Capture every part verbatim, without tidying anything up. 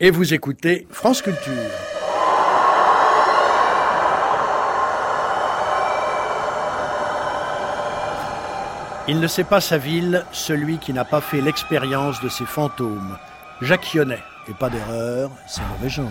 Et vous écoutez France Culture. Il ne sait pas sa ville, celui qui n'a pas fait l'expérience de ses fantômes. Jacques Yonnet, et pas d'erreur, c'est mauvais genre.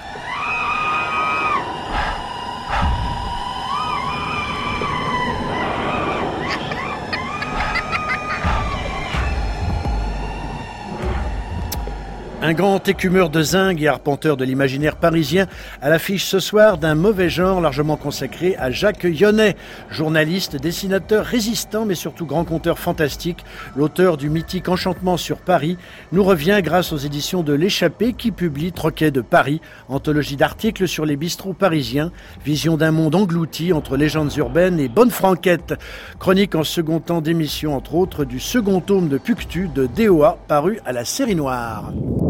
Un grand écumeur de zinc et arpenteur de l'imaginaire parisien à l'affiche ce soir d'un mauvais genre largement consacré à Jacques Yonnet, journaliste, dessinateur, résistant mais surtout grand conteur fantastique. L'auteur du mythique Enchantement sur Paris nous revient grâce aux éditions de L'Échappée qui publie Troquet de Paris, anthologie d'articles sur les bistrots parisiens, vision d'un monde englouti entre légendes urbaines et bonne franquette. Chronique en second temps d'émission entre autres du second tome de Puctu de D O A paru à la Série Noire.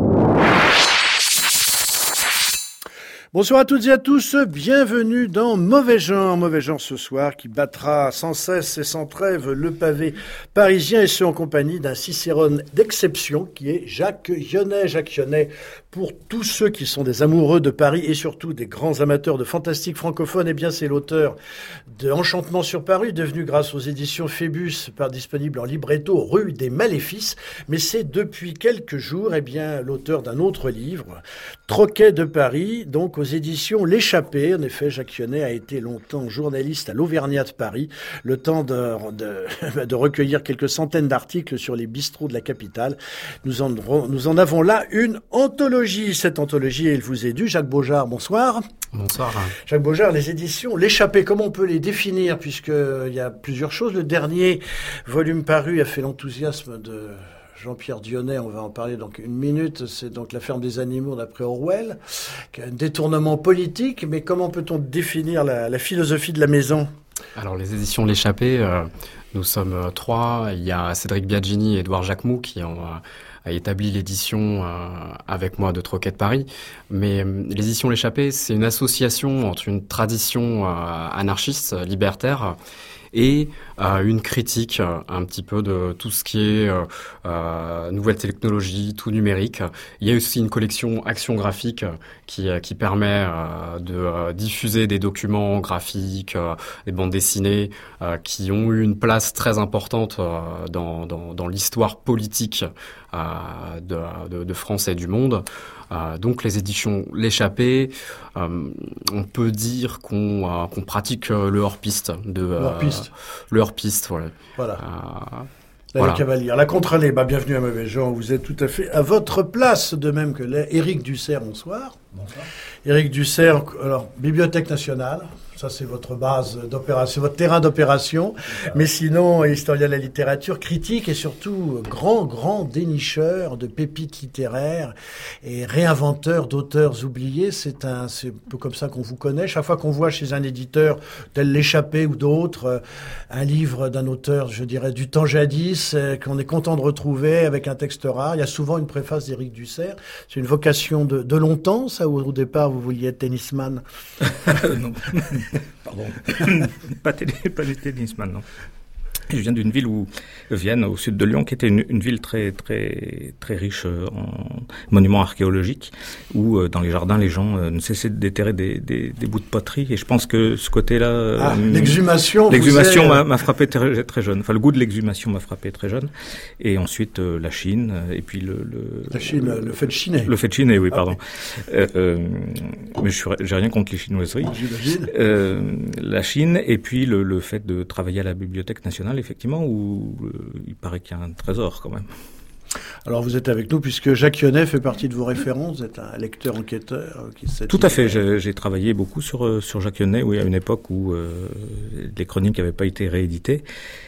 Bonsoir à toutes et à tous, bienvenue dans Mauvais Genre, Mauvais Genre ce soir qui battra sans cesse et sans trêve le pavé parisien et ce en compagnie d'un Cicérone d'exception qui est Jacques Yonnet. Jacques Yonnet, pour tous ceux qui sont des amoureux de Paris et surtout des grands amateurs de fantastique francophone, eh bien c'est l'auteur de Enchantement sur Paris, devenu grâce aux éditions Phébus, par disponible en libretto rue des Maléfices, mais c'est depuis quelques jours eh bien l'auteur d'un autre livre, Troquet de Paris, donc aux éditions L'Échappée. En effet, Jacques Yonnet a été longtemps journaliste à l'Auvergnat de Paris, le temps de, de, de recueillir quelques centaines d'articles sur les bistrots de la capitale. Nous en, nous en avons là une anthologie. Cette anthologie, elle vous est due. Jacques Beaujard, bonsoir. Bonsoir. Jacques Beaujard, les éditions L'Échappée, comment on peut les définir, puisqu'il y a plusieurs choses. Le dernier volume paru a fait l'enthousiasme de Jean-Pierre Dionnet, on va en parler donc une minute, c'est donc La ferme des animaux d'après Orwell, qui a un détournement politique, mais comment peut-on définir la, la philosophie de la maison ? Alors les éditions L'Échappée, euh, nous sommes euh, trois, il y a Cédric Biagini et Édouard Jacquemou qui ont euh, a établi l'édition euh, avec moi de Troquet de Paris, mais euh, l'édition L'Échappée, c'est une association entre une tradition euh, anarchiste, libertaire, et euh, une critique euh, un petit peu de tout ce qui est euh, euh, nouvelles technologies, tout numérique. Il y a aussi une collection Action graphique euh, qui, euh, qui permet euh, de euh, diffuser des documents graphiques, euh, des bandes dessinées euh, qui ont eu une place très importante euh, dans, dans, dans l'histoire politique euh, de, de, de France et du monde. Euh, donc les éditions L'Échappée, euh, on peut dire qu'on, euh, qu'on pratique euh, le hors-piste. De, euh, le hors-piste. Le hors-piste, ouais. Voilà. Euh, La voilà. Cavalière, la contre-allée, bah, bienvenue à Mauvais Genre, vous êtes tout à fait à votre place, de même que l'est Éric Dussert, bonsoir. Bonsoir. Éric Dussert, alors, Bibliothèque nationale, ça c'est votre base d'opération, votre terrain d'opération, mais sinon, historien de la littérature, critique et surtout grand, grand dénicheur de pépites littéraires et réinventeur d'auteurs oubliés. C'est un, c'est un peu comme ça qu'on vous connaît. Chaque fois qu'on voit chez un éditeur tel L'Échappée ou d'autres, un livre d'un auteur, je dirais, du temps jadis, qu'on est content de retrouver avec un texte rare, il y a souvent une préface d'Éric Dussert. C'est une vocation de, de longtemps, ça, ou au départ vous vouliez être tennisman? Non. Pardon. pas, télé, pas du tennisman, non. Je viens d'une ville où Vienne, au sud de Lyon, qui était une, une ville très très très riche en monuments archéologiques, où dans les jardins les gens ne cessaient de déterrer des, des, des bouts de poterie. Et je pense que ce côté-là, ah, euh, l'exhumation, l'exhumation est... m'a, m'a frappé très, très jeune. Enfin, le goût de l'exhumation m'a frappé très jeune. Et ensuite euh, la Chine, et puis le, le la Chine, le, le fait de chiner. Le fait de chiner, oui, pardon. Ah, oui. Euh, euh, mais je suis, j'ai rien contre les chinoiseries. J'imagine. Euh, la Chine, et puis le, le fait de travailler à la Bibliothèque nationale, effectivement, où euh, il paraît qu'il y a un trésor quand même. Alors vous êtes avec nous puisque Jacques Yonnet fait partie de vos références, vous êtes un lecteur enquêteur qui s'est... Tout à fait, j'ai, j'ai travaillé beaucoup sur, sur Jacques Yonnet, oui, à une époque où euh, les chroniques n'avaient pas été rééditées.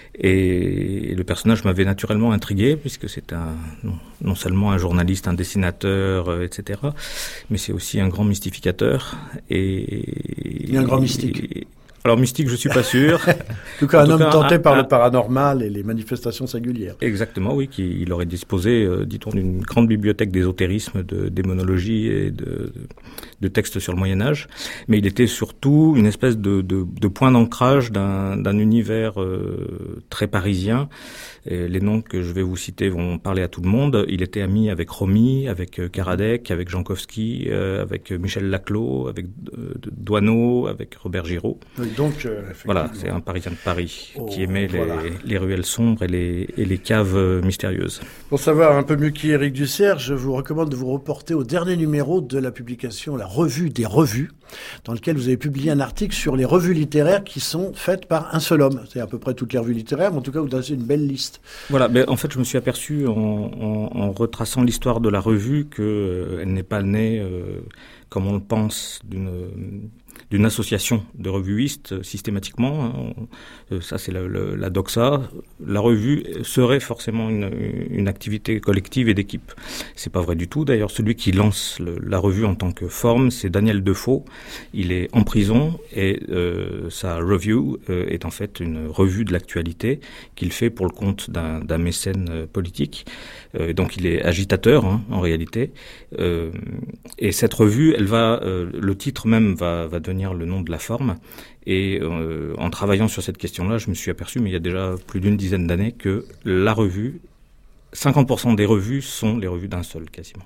Et le personnage m'avait naturellement intrigué, puisque c'est un non, non seulement un journaliste, un dessinateur, euh, et cetera, mais c'est aussi un grand mystificateur. Et, et un grand mystique. Et, Alors mystique, je suis pas sûr. En tout cas, en un homme cas, tenté un, par un, le paranormal et les manifestations singulières. Exactement, oui, qu'il il aurait disposé, euh, dit-on, d'une grande bibliothèque d'ésotérisme, de démonologie et de, de, de textes sur le Moyen-Âge. Mais il était surtout une espèce de, de, de point d'ancrage d'un, d'un univers euh, très parisien. Et les noms que je vais vous citer vont parler à tout le monde. Il était ami avec Romy, avec Karadec, avec Jankowski, euh, avec Michel Laclos, avec euh, Doisneau, avec Robert Giraud. Oui, donc, euh, voilà, c'est un Parisien de Paris oh, qui aimait les, voilà. les ruelles sombres et les, et les caves mystérieuses. Pour savoir un peu mieux qui est Éric Dussert, je vous recommande de vous reporter au dernier numéro de la publication La Revue des Revues, dans lequel vous avez publié un article sur les revues littéraires qui sont faites par un seul homme. C'est à peu près toutes les revues littéraires, mais en tout cas, vous avez une belle liste. Voilà, mais en fait, je me suis aperçu en, en, en retraçant l'histoire de la revue qu'elle euh, n'est pas née, euh, comme on le pense, d'une... d'une association de revuistes euh, systématiquement. Hein. Euh, ça, c'est la, la, la doxa. La revue serait forcément une, une activité collective et d'équipe. C'est pas vrai du tout. D'ailleurs, celui qui lance le, la revue en tant que forme, c'est Daniel Defoe. Il est en prison et euh, sa review euh, est en fait une revue de l'actualité qu'il fait pour le compte d'un, d'un mécène euh, politique. Euh, donc, il est agitateur hein, en réalité. Euh, et cette revue, elle va, euh, le titre même va, va devenir le nom de la forme. Et euh, en travaillant sur cette question-là, je me suis aperçu, mais il y a déjà plus d'une dizaine d'années, que la revue, cinquante pour cent des revues sont les revues d'un seul, quasiment.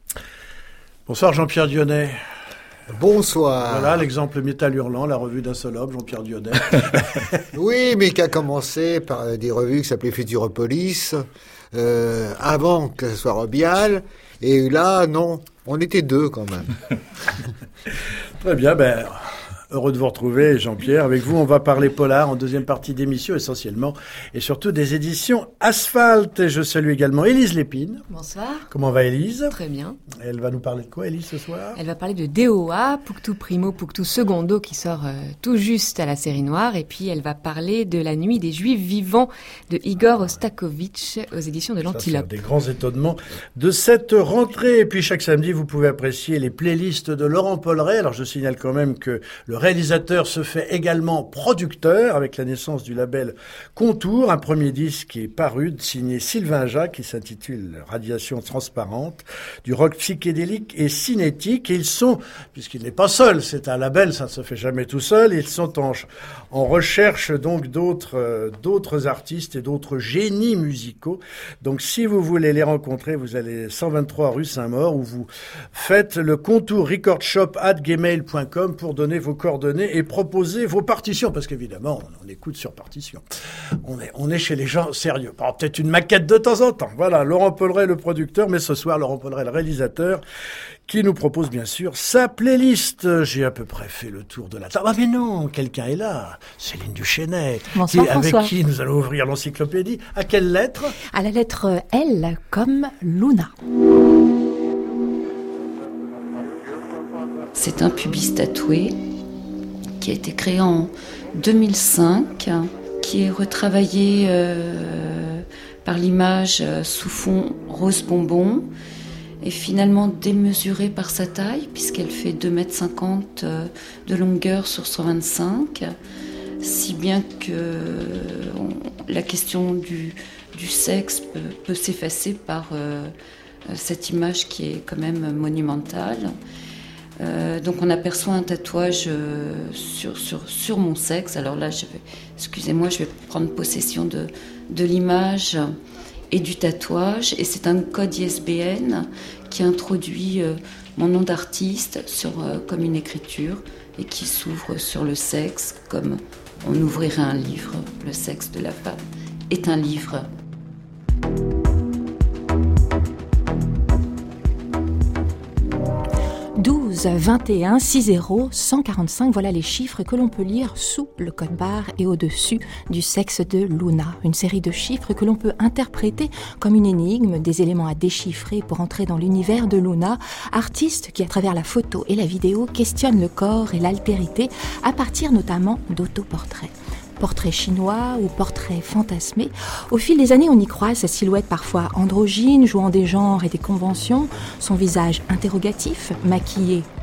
Bonsoir Jean-Pierre Dionnet. Bonsoir. Voilà l'exemple Métal Hurlant, la revue d'un seul homme, Jean-Pierre Dionnet. Oui, mais qui a commencé par des revues qui s'appelaient Futuropolis, euh, avant que ce soit Robial. Et là, non, on était deux quand même. Très bien, ben, heureux de vous retrouver, Jean-Pierre. Avec vous, on va parler polar en deuxième partie d'émission, essentiellement, et surtout des éditions Asphalte. Et je salue également Élise Lépine. Bonsoir. Comment va Élise ? Très bien. Elle va nous parler de quoi, Élise, ce soir ? Elle va parler de D O A, Punctu Primo, Punctu Secondo, qui sort euh, tout juste à la série noire. Et puis, elle va parler de La Nuit des Juifs vivants de Igor Ostakovitch aux éditions de l'Antilope. Ça, c'est un des grands étonnements de cette rentrée. Et puis, chaque samedi, vous pouvez apprécier les playlists de Laurent Polleret. Alors, je signale quand même que le réalisateur se fait également producteur avec la naissance du label Contour, un premier disque qui est paru, signé Sylvain Jacques, qui s'intitule Radiation transparente, du rock psychédélique et cinétique. Et ils sont, puisqu'il n'est pas seul, c'est un label, ça ne se fait jamais tout seul, ils sont en, en recherche donc d'autres, euh, d'autres artistes et d'autres génies musicaux. Donc si vous voulez les rencontrer, vous allez cent vingt-trois rue Saint-Maur, où vous faites le Contour Record Shop arobase gmail point com pour donner vos coordonnées et proposer vos partitions, parce qu'évidemment, on, on écoute sur partition. On est, on est chez les gens sérieux. Alors, peut-être une maquette de temps en temps. Voilà, Laurent Polleret, le producteur, mais ce soir, Laurent Polleret, le réalisateur, qui nous propose bien sûr sa playlist. J'ai à peu près fait le tour de la table. Ah mais non, quelqu'un est là. Céline Duchesnet. Bonsoir, qui, avec François. qui nous allons ouvrir l'encyclopédie. À quelle lettre ? À la lettre L, comme Luna. C'est un pubis tatoué qui a été créé en deux mille cinq, qui est retravaillé euh, par l'image sous fond rose bonbon et finalement démesuré par sa taille puisqu'elle fait deux mètres cinquante de longueur sur cent vingt-cinq, si bien que on, la question du, du sexe peut, peut s'effacer par euh, cette image qui est quand même monumentale. Euh, donc on aperçoit un tatouage euh, sur, sur, sur mon sexe. Alors là, je vais, excusez-moi, je vais prendre possession de, de l'image et du tatouage. Et c'est un code I S B N qui introduit euh, mon nom d'artiste sur, euh, comme une écriture et qui s'ouvre sur le sexe comme on ouvrirait un livre. Le sexe de la femme est un livre. douze, vingt et un, six zéro, cent quarante-cinq, voilà les chiffres que l'on peut lire sous le code barre et au-dessus du sexe de Luna. Une série de chiffres que l'on peut interpréter comme une énigme, des éléments à déchiffrer pour entrer dans l'univers de Luna, artiste qui, à travers la photo et la vidéo, questionne le corps et l'altérité à partir notamment d'autoportraits. Portrait chinois ou portrait fantasmé. Au fil des années, on y croise sa silhouette parfois androgyne, jouant des genres et des conventions, son visage interrogatif, maquillé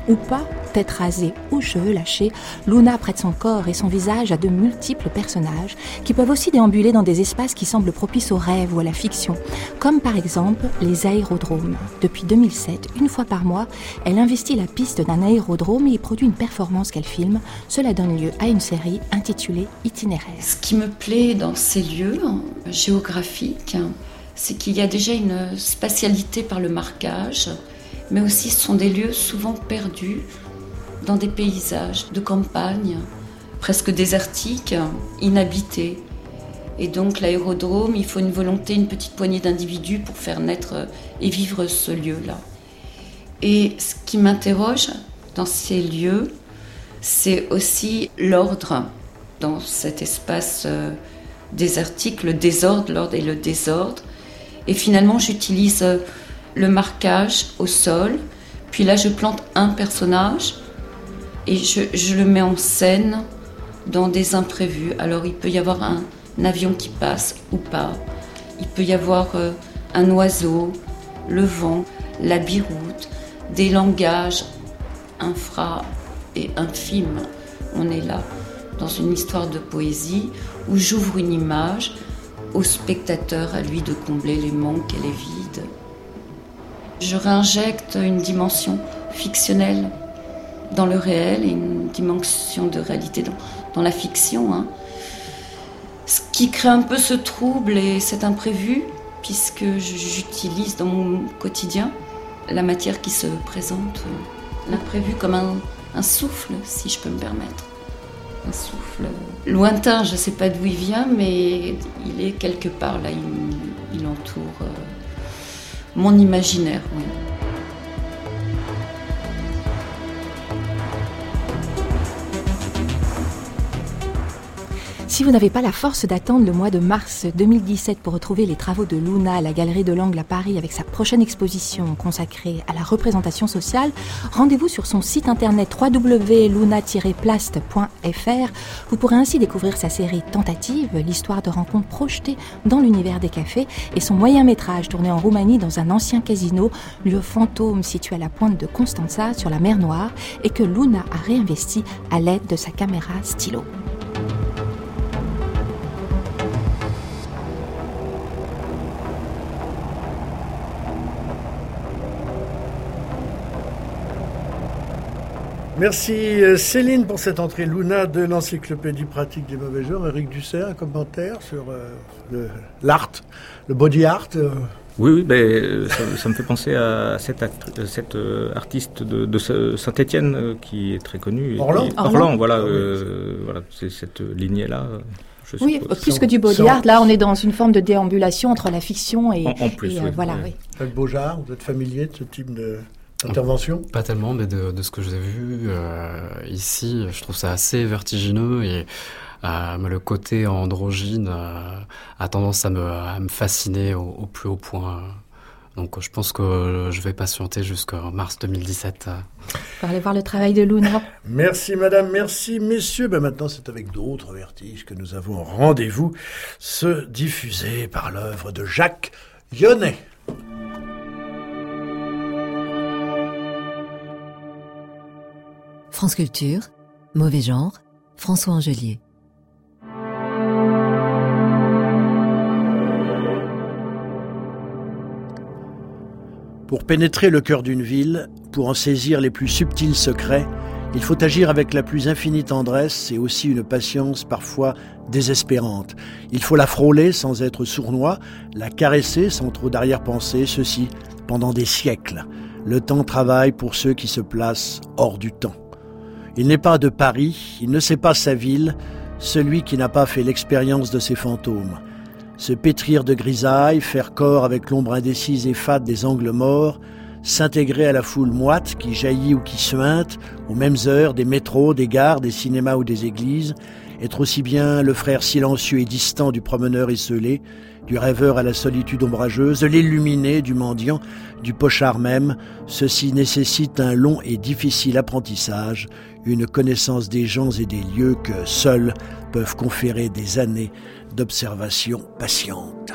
ou pas, tête rasée ou cheveux lâchés, Luna prête son corps et son visage à de multiples personnages qui peuvent aussi déambuler dans des espaces qui semblent propices au rêve ou à la fiction, comme par exemple les aérodromes. Depuis deux mille sept, une fois par mois, elle investit la piste d'un aérodrome et y produit une performance qu'elle filme. Cela donne lieu à une série intitulée Itinéraire. Ce qui me plaît dans ces lieux géographiques, c'est qu'il y a déjà une spatialité par le marquage, mais aussi ce sont des lieux souvent perdus dans des paysages de campagne, presque désertiques, inhabités. Et donc l'aérodrome, il faut une volonté, une petite poignée d'individus pour faire naître et vivre ce lieu-là. Et ce qui m'interroge dans ces lieux, c'est aussi l'ordre dans cet espace euh, désertique, le désordre, l'ordre et le désordre. Et finalement, j'utilise euh, le marquage au sol, puis là, je plante un personnage et je, je le mets en scène dans des imprévus. Alors, il peut y avoir un, un avion qui passe ou pas. Il peut y avoir euh, un oiseau, le vent, la biroute, des langages infra et infimes. On est là dans une histoire de poésie où j'ouvre une image au spectateur, à lui de combler les manques et les vides. Je réinjecte une dimension fictionnelle dans le réel et une dimension de réalité dans, dans la fiction. Hein. Ce qui crée un peu ce trouble et cet imprévu, puisque j'utilise dans mon quotidien la matière qui se présente, l'imprévu comme un, un souffle, si je peux me permettre. Un souffle lointain, je ne sais pas d'où il vient, mais il est quelque part là, il, il entoure euh, mon imaginaire. Oui. Si vous n'avez pas la force d'attendre le mois de mars deux mille dix-sept pour retrouver les travaux de Luna à la Galerie de l'Angle à Paris avec sa prochaine exposition consacrée à la représentation sociale, rendez-vous sur son site internet w w w point luna tiret plast point f r. Vous pourrez ainsi découvrir sa série Tentative, l'histoire de rencontres projetées dans l'univers des cafés, et son moyen-métrage tourné en Roumanie dans un ancien casino, lieu fantôme situé à la pointe de Constanța sur la mer Noire et que Luna a réinvesti à l'aide de sa caméra stylo. Merci Céline pour cette entrée Luna de l'encyclopédie pratique des mauvais genres. Éric Dussert, un commentaire sur euh, le, l'art, le body art euh. Oui, oui, ben, ça, ça me fait penser à cette, actri- cette euh, artiste de, de Saint-Étienne euh, qui est très connue. Orlan. Qui, Orlan, Orlan, voilà, ah, oui, euh, voilà, c'est cette lignée-là. Je oui, suppose. plus que du body art, là on est dans une forme de déambulation entre la fiction et, en, en plus, et euh, oui, voilà. oui. Oui. Jacques Beaujard, vous êtes familier de ce type de... intervention ? Pas tellement, mais de, de ce que j'ai vu euh, ici, je trouve ça assez vertigineux et euh, le côté androgyne euh, a tendance à me, à me fasciner au, au plus haut point. Donc je pense que je vais patienter jusqu'en mars deux mille dix-sept. Pour aller voir le travail de Luna. Merci madame, merci messieurs. Ben maintenant c'est avec d'autres vertiges que nous avons rendez-vous, se diffuser par l'œuvre de Jacques Yonnet. France Culture, Mauvais genre, François Angelier. Pour pénétrer le cœur d'une ville, pour en saisir les plus subtils secrets, il faut agir avec la plus infinie tendresse et aussi une patience parfois désespérante. Il faut la frôler sans être sournois, la caresser sans trop d'arrière-pensée, ceci pendant des siècles. Le temps travaille pour ceux qui se placent hors du temps. Il n'est pas de Paris, il ne sait pas sa ville, celui qui n'a pas fait l'expérience de ses fantômes. Se pétrir de grisaille, faire corps avec l'ombre indécise et fade des angles morts, s'intégrer à la foule moite qui jaillit ou qui suinte, aux mêmes heures des métros, des gares, des cinémas ou des églises, être aussi bien le frère silencieux et distant du promeneur esselé, du rêveur à la solitude ombrageuse, de l'illuminé, du mendiant, du pochard même, ceci nécessite un long et difficile apprentissage, une connaissance des gens et des lieux que seuls peuvent conférer des années d'observation patiente.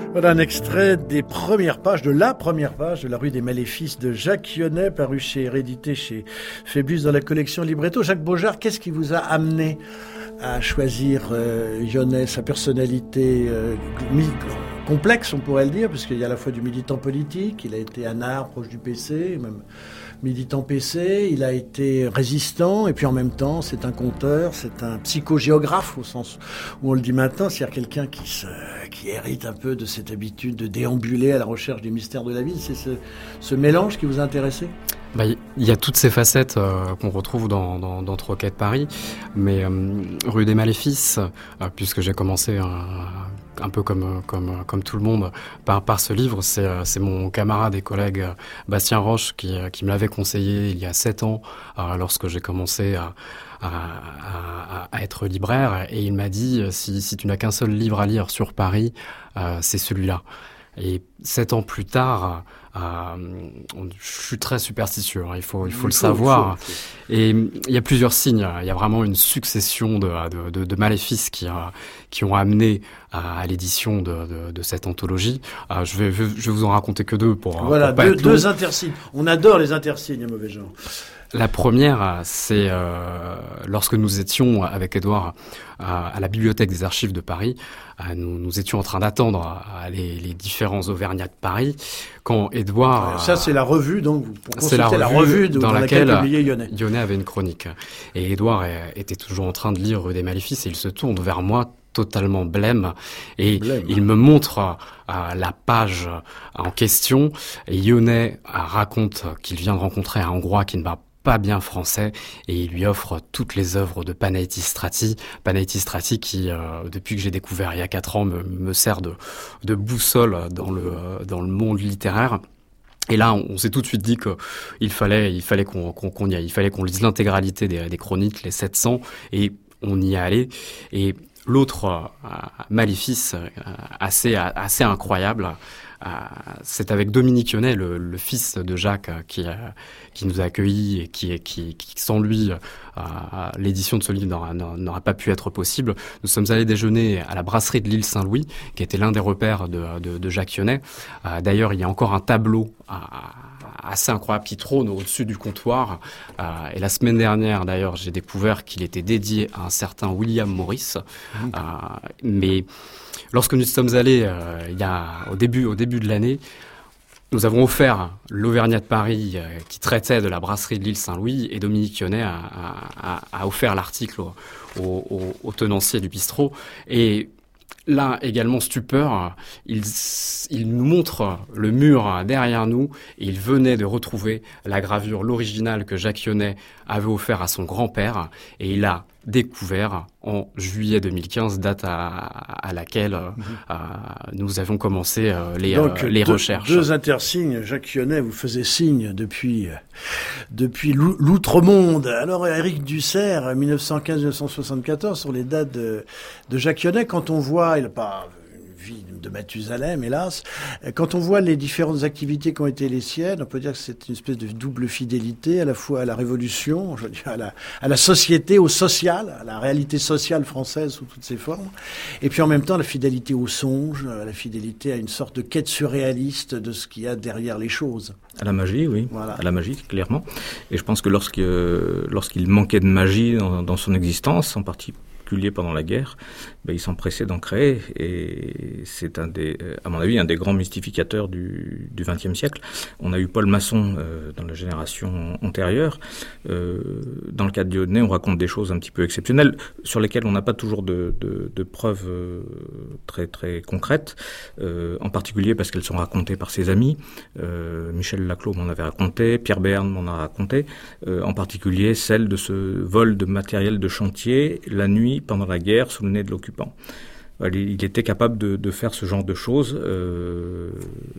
Voilà un extrait des premières pages, de la première page de La Rue des Maléfices de Jacques Yonnet, paru chez Hérédité, chez Phébus dans la collection Libretto. Jacques Beaujard, qu'est-ce qui vous a amené à choisir euh, Yonnet, sa personnalité euh, complexe, on pourrait le dire, parce qu'il y a à la fois du militant politique, il a été anard, proche du P C, même militant P C, il a été résistant, et puis en même temps, c'est un conteur, c'est un psychogéographe, au sens où on le dit maintenant, c'est-à-dire quelqu'un qui, se, qui hérite un peu de cette habitude de déambuler à la recherche des mystères de la vie. C'est ce, ce mélange qui vous a intéressé ? Bah, il y a toutes ces facettes euh, qu'on retrouve dans, dans, dans Troquet de Paris, mais euh, Rue des Maléfices, euh, puisque j'ai commencé un, un peu comme, comme, comme tout le monde par, par ce livre, c'est, c'est mon camarade et collègue Bastien Roche qui, qui me l'avait conseillé il y a sept ans, euh, lorsque j'ai commencé à, à, à, à être libraire, et il m'a dit si, si tu n'as qu'un seul livre à lire sur Paris, euh, c'est celui-là. Et sept ans plus tard, euh, je suis très superstitieux, hein, il faut, il faut il le faut, savoir. Il faut, il faut. Et il y a plusieurs signes. Il y a vraiment une succession de, de, de, de maléfices qui, euh, qui ont amené à, à l'édition de, de, de cette anthologie. Euh, je vais, je vais vous en raconter que deux pour. Voilà, pour pas deux, être deux intersignes. On adore les intersignes, à mauvais genre. La première, c'est euh, lorsque nous étions avec Édouard à, à la Bibliothèque des Archives de Paris, euh, nous, nous étions en train d'attendre euh, les, les différents Auvergnats de Paris, quand Édouard... Alors ça, c'est la revue, donc, pour consulter la revue, la revue de, dans, dans laquelle, laquelle Yonnet. Yonnet avait une chronique. Et Édouard était toujours en train de lire Rue des Maléfices, et il se tourne vers moi, totalement blême, et blême. Il me montre euh, la page en question, et Yonnet euh, raconte qu'il vient de rencontrer un Hongrois qui ne va pas bien français, et il lui offre toutes les œuvres de Panaiti Strati. Panaiti Strati qui, euh, depuis que j'ai découvert il y a quatre ans, me, me sert de, de boussole dans le, dans le monde littéraire. Et là, on, on s'est tout de suite dit qu'il fallait, il fallait qu'on, qu'on, qu'on y aille. Il fallait qu'on lise l'intégralité des, des chroniques, les sept cents, et on y est allé. Et l'autre euh, maléfice euh, assez, assez incroyable, Euh, c'est avec Dominique Yonnet, le, le fils de Jacques, euh, qui, euh, qui nous a accueillis et qui, qui, qui sans lui, euh, l'édition de ce livre n'aura, n'aura pas pu être possible. Nous sommes allés déjeuner à la brasserie de l'île Saint-Louis, qui était l'un des repères de, de, de Jacques Yonnet. Euh, d'ailleurs, il y a encore un tableau à, assez incroyable qui trône au-dessus du comptoir. Euh, et la semaine dernière, d'ailleurs, j'ai découvert qu'il était dédié à un certain William Morris. Mmh. Euh, mais lorsque nous sommes allés, euh, il y a au début, au début de l'année, nous avons offert l'Auvergnat de Paris euh, qui traitait de la brasserie de l'île Saint-Louis, et Dominique Yonnet a, a, a offert l'article au, au, au tenancier du bistrot. Et là, également stupeur, il, il nous montre le mur derrière nous, et il venait de retrouver la gravure, l'original que Jacques Yonnet avait offert à son grand-père, et il a découvert en juillet deux mille quinze, date à, à laquelle mmh. euh, nous avons commencé euh, les, Donc, euh, les deux, recherches. Deux intersignes, Jacques Yonnet vous faisait signe depuis, depuis l'outre-monde. Alors Éric Dussert, dix-neuf cent quinze à dix-neuf cent soixante-quatorze, sur les dates de, de Jacques Yonnet, quand on voit, il n'a pas vie de Mathusalem, hélas. Quand on voit les différentes activités qui ont été les siennes, on peut dire que c'est une espèce de double fidélité, à la fois à la Révolution, je veux dire, à la, à la société, au social, à la réalité sociale française sous toutes ses formes, et puis en même temps la fidélité au songe, la fidélité à une sorte de quête surréaliste de ce qu'il y a derrière les choses. À la magie, oui, voilà. À la magie, clairement. Et je pense que lorsqu'il, euh, lorsqu'il manquait de magie dans, dans son existence, en particulier pendant la guerre, ben, il s'empressait d'en créer, et c'est un des, à mon avis, un des grands mystificateurs du du vingtième siècle. On a eu Paul Masson euh, dans la génération antérieure. Euh, dans le cas de Yonnet, on raconte des choses un petit peu exceptionnelles sur lesquelles on n'a pas toujours de, de, de preuves euh, très très concrètes, euh, en particulier parce qu'elles sont racontées par ses amis. Euh, Michel Laclos m'en avait raconté, Pierre Berne m'en a raconté, euh, en particulier celle de ce vol de matériel de chantier la nuit pendant la guerre sous le nez de l'occupant. Il était capable de, de faire ce genre de choses, euh,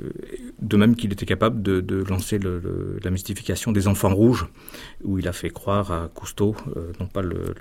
de même qu'il était capable de, de lancer le, le, la mystification des enfants rouges, où il a fait croire à Cousteau, euh, non pas le,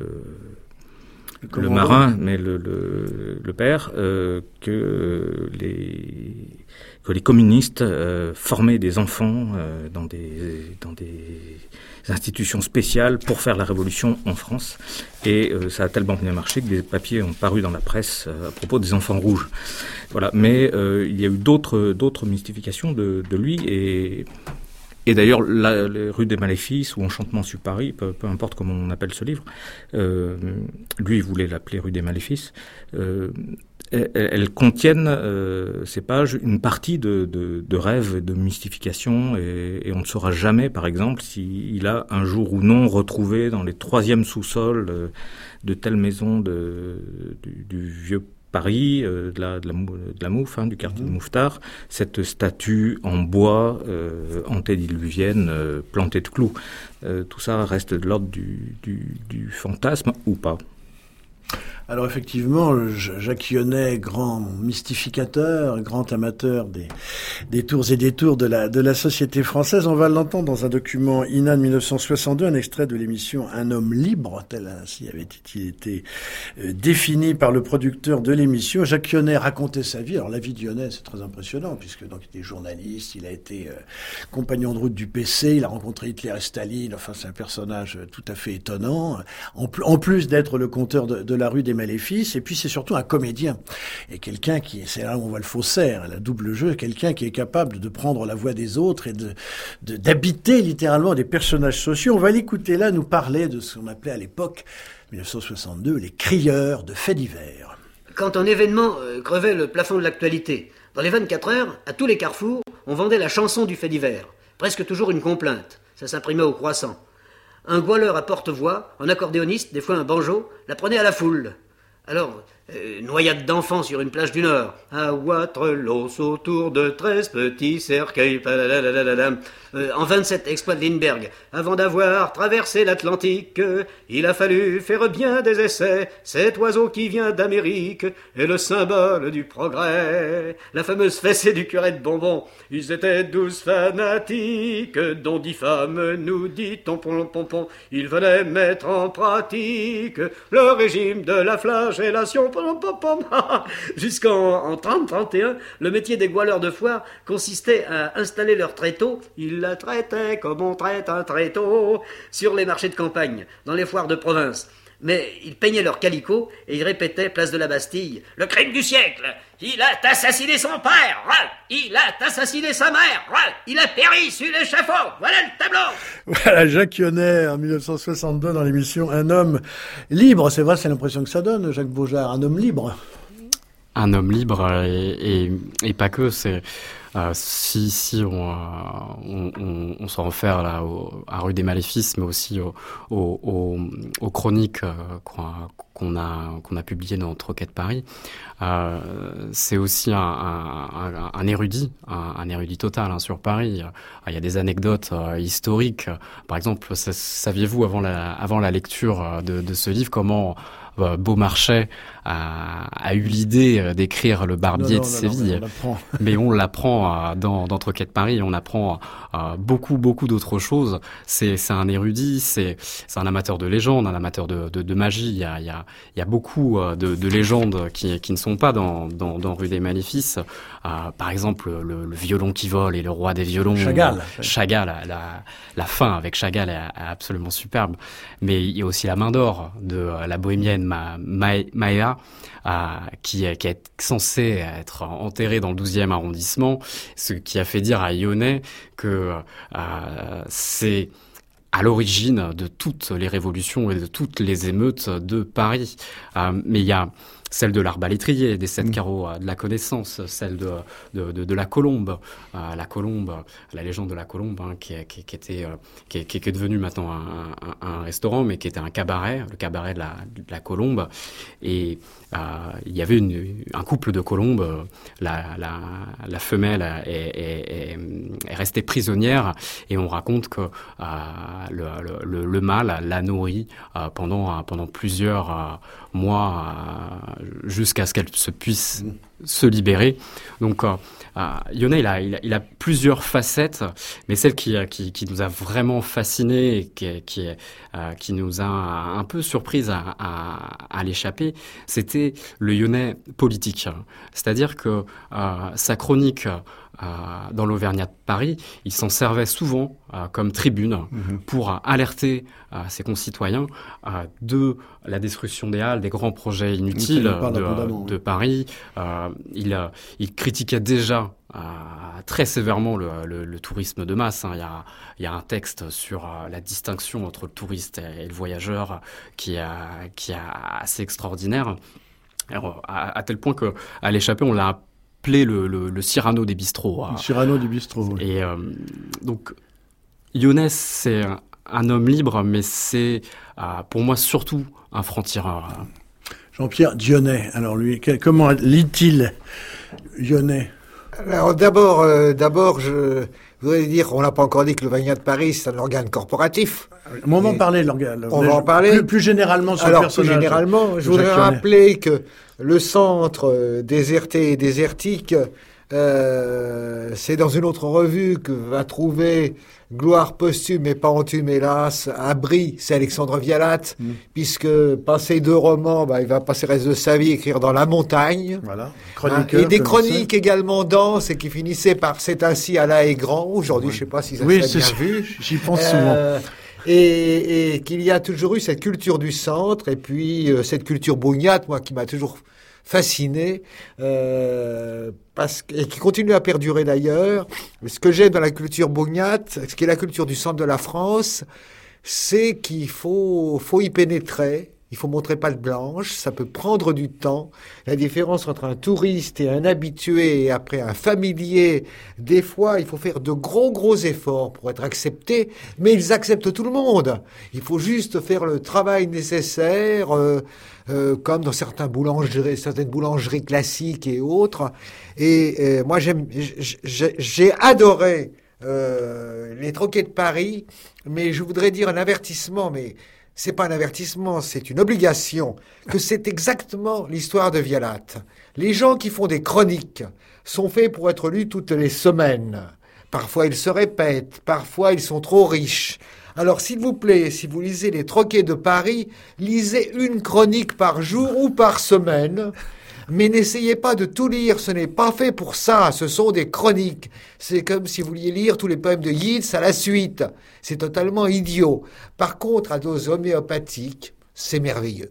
le, le, le marin, mais le, le, le père, euh, que les que les communistes euh, formaient des enfants euh, dans des dans des institutions spéciales pour faire la révolution en France. Et euh, ça a tellement bien marché que des papiers ont paru dans la presse euh, à propos des enfants rouges. Voilà, mais euh, il y a eu d'autres d'autres mystifications de, de lui et et d'ailleurs la, la rue des Maléfices ou Enchantement sur Paris, peu, peu importe comment on appelle ce livre, euh, lui il voulait l'appeler rue des Maléfices. Euh, elles, elles contiennent euh, ces pages une partie de, de, de rêves, de mystification et, et on ne saura jamais, par exemple, s'il a un jour ou non retrouvé dans les troisièmes sous-sols euh, de telle maison de, du, du vieux Paris, euh, de, la, de, la, de la Mouffe, hein, du quartier mmh. de Mouffetard, cette statue en bois euh, antédiluvienne euh, plantée de clous. Euh, tout ça reste de l'ordre du, du, du fantasme ou pas. Alors effectivement, Jacques Yonnet, grand mystificateur, grand amateur des, des tours et détours de la, de la société française, on va l'entendre dans un document I N A de mille neuf cent soixante-deux, un extrait de l'émission Un homme libre, tel ainsi avait-il été euh, défini par le producteur de l'émission. Jacques Yonnet racontait sa vie. Alors la vie de Yonnet, c'est très impressionnant, puisque donc il était journaliste, il a été euh, compagnon de route du P C, il a rencontré Hitler et Staline, enfin c'est un personnage tout à fait étonnant, en, en plus d'être le conteur de, de la rue des Maléfices, et puis c'est surtout un comédien, et quelqu'un qui, c'est là où on voit le faussaire, la double jeu, quelqu'un qui est capable de prendre la voix des autres et de, de d'habiter littéralement des personnages sociaux. On va l'écouter là nous parler de ce qu'on appelait à l'époque, mille neuf cent soixante-deux, les crieurs de faits divers. Quand un événement euh, crevait le plafond de l'actualité, dans les vingt-quatre heures, à tous les carrefours, on vendait la chanson du fait divers, presque toujours une complainte, ça s'imprimait au croissant. Un goualeur à porte-voix, un accordéoniste, des fois un banjo, la prenait à la foule. Alors, euh, noyade d'enfants sur une plage du Nord. À Waterloo, autour de treize petits cercueils. Euh, en vingt-sept, exploit de Lindbergh. Avant d'avoir traversé l'Atlantique, il a fallu faire bien des essais. Cet oiseau qui vient d'Amérique est le symbole du progrès. La fameuse fessée du curé de Bonbon. Ils étaient douze fanatiques, dont dix femmes, nous dit-on, pom pom pom. Ils venaient mettre en pratique le régime de la flagellation. Pom pom pom. Jusqu'en en trente trente et un, le métier des goualeurs de foire consistait à installer leur tréteau. Ils la traitaient comme on traite un tréteau sur les marchés de campagne, dans les foires de province. Mais ils peignaient leur calicot et ils répétaient, place de la Bastille, « Le crime du siècle! Il a assassiné son père! Il a assassiné sa mère! Il a péri sur l'échafaud! Voilà le tableau !» Voilà, Jacques Yonnet, en mille neuf cent soixante-deux, dans l'émission Un homme libre. C'est vrai, c'est l'impression que ça donne, Jacques Beaujard, un homme libre. Un homme libre et, et, et pas que, c'est... Euh, si si on, on, on, on s'en réfère là au, à Rue des Maléfices, mais aussi aux au, au, au chroniques euh, qu'on, qu'on a qu'on a publiées dans Troquet de Paris, euh, c'est aussi un, un, un érudit, un, un érudit total hein, sur Paris. Il y a des anecdotes euh, historiques. Par exemple, saviez-vous avant la avant la lecture de, de ce livre comment euh, Beaumarchais a, a eu l'idée d'écrire le Barbier non, non, de Séville, non, mais on l'apprend dans, dans Troquet de Paris, on apprend euh, beaucoup, beaucoup d'autres choses. C'est, c'est un érudit, c'est, c'est un amateur de légendes, un amateur de, de, de magie. Il y a, il y a, il y a beaucoup de, de légendes qui, qui ne sont pas dans, dans, dans Rue des Maléfices. Euh, par exemple, le, le violon qui vole et le roi des violons. Chagall. Chagall, la, la, la fin avec Chagall est, est absolument superbe. Mais il y a aussi la main d'or de la bohémienne Ma, Ma, Maëa, euh, qui, qui est censée être enterrée dans le douzième arrondissement, ce qui a fait dire à Yonnet que euh, c'est à l'origine de toutes les révolutions et de toutes les émeutes de Paris. Euh, mais il y a celle de l'arbalétrier, des sept mmh. carreaux de la connaissance, celle de, de, de, de la colombe, euh, la colombe, la légende de la colombe, hein, qui, qui, qui était, euh, qui, qui, qui est devenue maintenant un, un, un restaurant, mais qui était un cabaret, le cabaret de la, de la colombe. Et euh, il y avait une, un couple de colombes, la, la, la femelle est, est, est, est restée prisonnière, et on raconte que euh, le, le, le mâle l'a nourrie euh, pendant, pendant plusieurs euh, mois, euh, jusqu'à ce qu'elle se puisse mmh. se libérer. Donc, euh, euh, Yonnet, il a, il, a, il a plusieurs facettes, mais celle qui, qui, qui nous a vraiment fascinés et qui, qui, euh, qui nous a un peu surprise à, à, à l'échapper, c'était le Yonnet politique. C'est-à-dire que euh, sa chronique Euh, dans l'Auvergnat de Paris, il s'en servait souvent euh, comme tribune mmh. pour euh, alerter euh, ses concitoyens euh, de la destruction des halles, des grands projets inutiles de, de Paris, euh, il, euh, il critiquait déjà euh, très sévèrement le, le, le tourisme de masse. Hein. Il y a, il y a un texte sur euh, la distinction entre le touriste et, et le voyageur qui est, qui est assez extraordinaire. Alors, à, à tel point que à l'échappée, on l'a appelé le, le, le Cyrano des bistrots. Le Cyrano des bistrots. Oui. Et euh, donc, Yonès, c'est un, un homme libre, mais c'est euh, pour moi surtout un franc-tireur. Jean-Pierre Dionnet, alors lui, quel, comment lit-il Yonnet? Alors d'abord, euh, d'abord, je voudrais dire, on n'a pas encore dit que le Vignat de Paris, c'est un organe corporatif. On va en parler, l'organe. On va en parler. Plus, plus généralement sur Alors, le personnage. plus généralement, je voudrais rappeler que le centre euh, déserté et désertique, euh, c'est dans une autre revue que va trouver Gloire posthume et pas entume, hélas, à Brie, c'est Alexandre Vialat, mmh. puisque passé deux romans, bah, il va passer le reste de sa vie écrire dans la montagne. Voilà. Hein, et des chroniques également denses et qui finissaient par C'est ainsi à la et grand. Aujourd'hui, ouais. je sais pas si ça oui, s'est bien vu. J'y pense euh, souvent. Et, et qu'il y a toujours eu cette culture du centre et puis euh, cette culture bougnate, moi, qui m'a toujours fasciné, euh, parce que, et qui continue à perdurer d'ailleurs. Ce que j'aime dans la culture bougnate, ce qui est la culture du centre de la France, c'est qu'il faut, faut y pénétrer. Il faut montrer patte blanche, ça peut prendre du temps. La différence entre un touriste et un habitué et après un familier, des fois, il faut faire de gros, gros efforts pour être accepté, mais ils acceptent tout le monde. Il faut juste faire le travail nécessaire, euh, euh, comme dans certains boulangeries, certaines boulangeries classiques et autres. Et euh, moi, j'aime, j'ai, j'ai adoré euh, les troquets de Paris, mais je voudrais dire un avertissement, mais c'est pas un avertissement, c'est une obligation, que c'est exactement l'histoire de Vialat. Les gens qui font des chroniques sont faits pour être lus toutes les semaines. Parfois ils se répètent, parfois ils sont trop riches. Alors s'il vous plaît, si vous lisez les troquets de Paris, lisez une chronique par jour ou par semaine. Mais n'essayez pas de tout lire, ce n'est pas fait pour ça, ce sont des chroniques. C'est comme si vous vouliez lire tous les poèmes de Yeats à la suite. C'est totalement idiot. Par contre, à dose homéopathique, c'est merveilleux.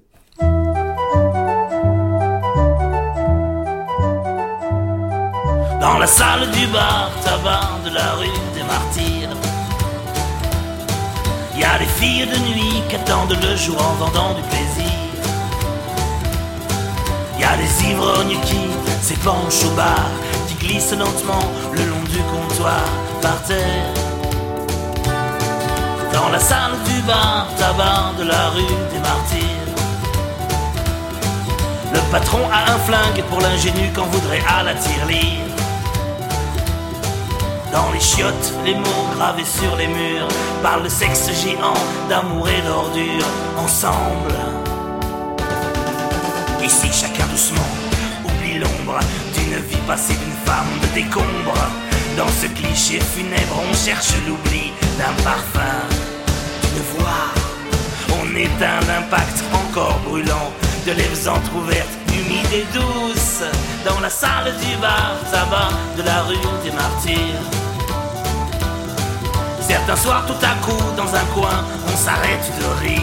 Dans la salle du bar tabac de la rue des Martyrs, il y a des filles de nuit qui attendent le jour en vendant du plaisir. Y a des ivrognes qui s'épanchent au bar, qui glissent lentement le long du comptoir par terre. Dans la salle du bar tabac de la rue des Martyrs, le patron a un flingue pour l'ingénu qu'en voudrait à la tirelire. Dans les chiottes, les mots gravés sur les murs parlent de sexe géant, d'amour et d'ordure ensemble. Ici chacun doucement oublie l'ombre d'une vie passée, d'une femme de décombre. Dans ce cliché funèbre on cherche l'oubli d'un parfum, d'une voix. On éteint l'impact encore brûlant de lèvres entr'ouvertes, humides et douces. Dans la salle du bar tabac de la rue des Martyrs. Certains soirs tout à coup dans un coin on s'arrête de rire.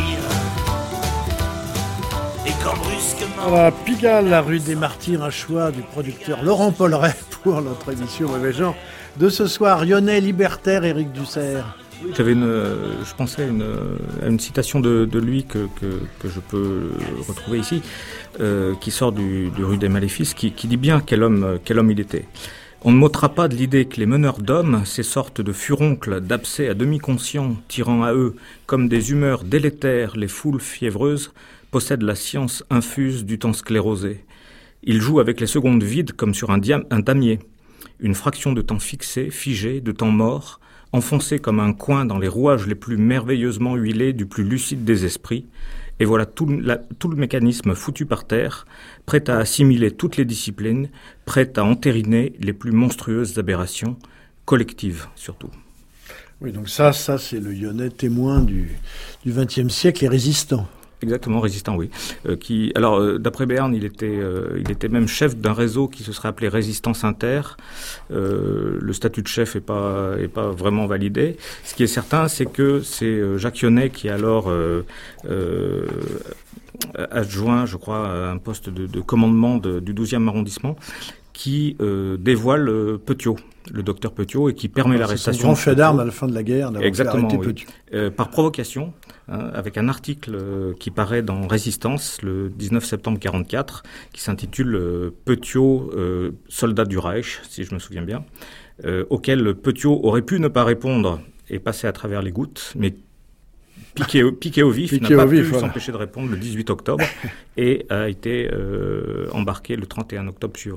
Et quand brusquement... Voilà, Pigalle, la rue des Martyrs, un choix du producteur Laurent Polleret pour notre émission Mauvais Genre de ce soir. Yonnet, libertaire, Éric Dussert. J'avais une, je pensais à une, à une citation de, de lui que, que, que je peux retrouver ici, euh, qui sort du, du Rue des Maléfices, qui, qui dit bien quel homme, quel homme il était. On ne m'ôtera pas de l'idée que les meneurs d'hommes, ces sortes de furoncles d'abcès à demi conscients, tirant à eux, comme des humeurs délétères, les foules fiévreuses, possèdent la science infuse du temps sclérosé. Ils jouent avec les secondes vides comme sur un, diam- un damier, une fraction de temps fixé, figé, de temps mort, enfoncé comme un coin dans les rouages les plus merveilleusement huilés du plus lucide des esprits, et voilà tout, la, tout le mécanisme foutu par terre, prêt à assimiler toutes les disciplines, prêt à entériner les plus monstrueuses aberrations, collectives surtout. Oui, donc ça, ça c'est le Yonnet témoin du vingtième siècle et résistant. Exactement, résistant, oui. Euh, qui, alors, euh, d'après Béarn, il était, euh, il était même chef d'un réseau qui se serait appelé Résistance Inter. Euh, le statut de chef est pas, est pas vraiment validé. Ce qui est certain, c'est que c'est Jacques Yonnet qui alors euh, euh, adjoint, je crois, à un poste de, de commandement de, du douzième arrondissement, qui euh, dévoile euh, Petiot, le docteur Petiot, et qui permet Alors, l'arrestation. C'est son grand fait d'armes à la fin de la guerre d'avoir Exactement, fait arrêter oui. Petiot. Euh, par provocation, hein, avec un article euh, qui paraît dans Résistance le dix-neuf septembre quarante-quatre, qui s'intitule euh, Petiot, euh, soldat du Reich, si je me souviens bien, euh, auquel Petiot aurait pu ne pas répondre et passer à travers les gouttes, mais piqué au, piqué au vif, Piqué n'a pas au vif, pu voilà. s'empêcher de répondre le dix-huit octobre et a été euh, embarqué le trente et un octobre suivant.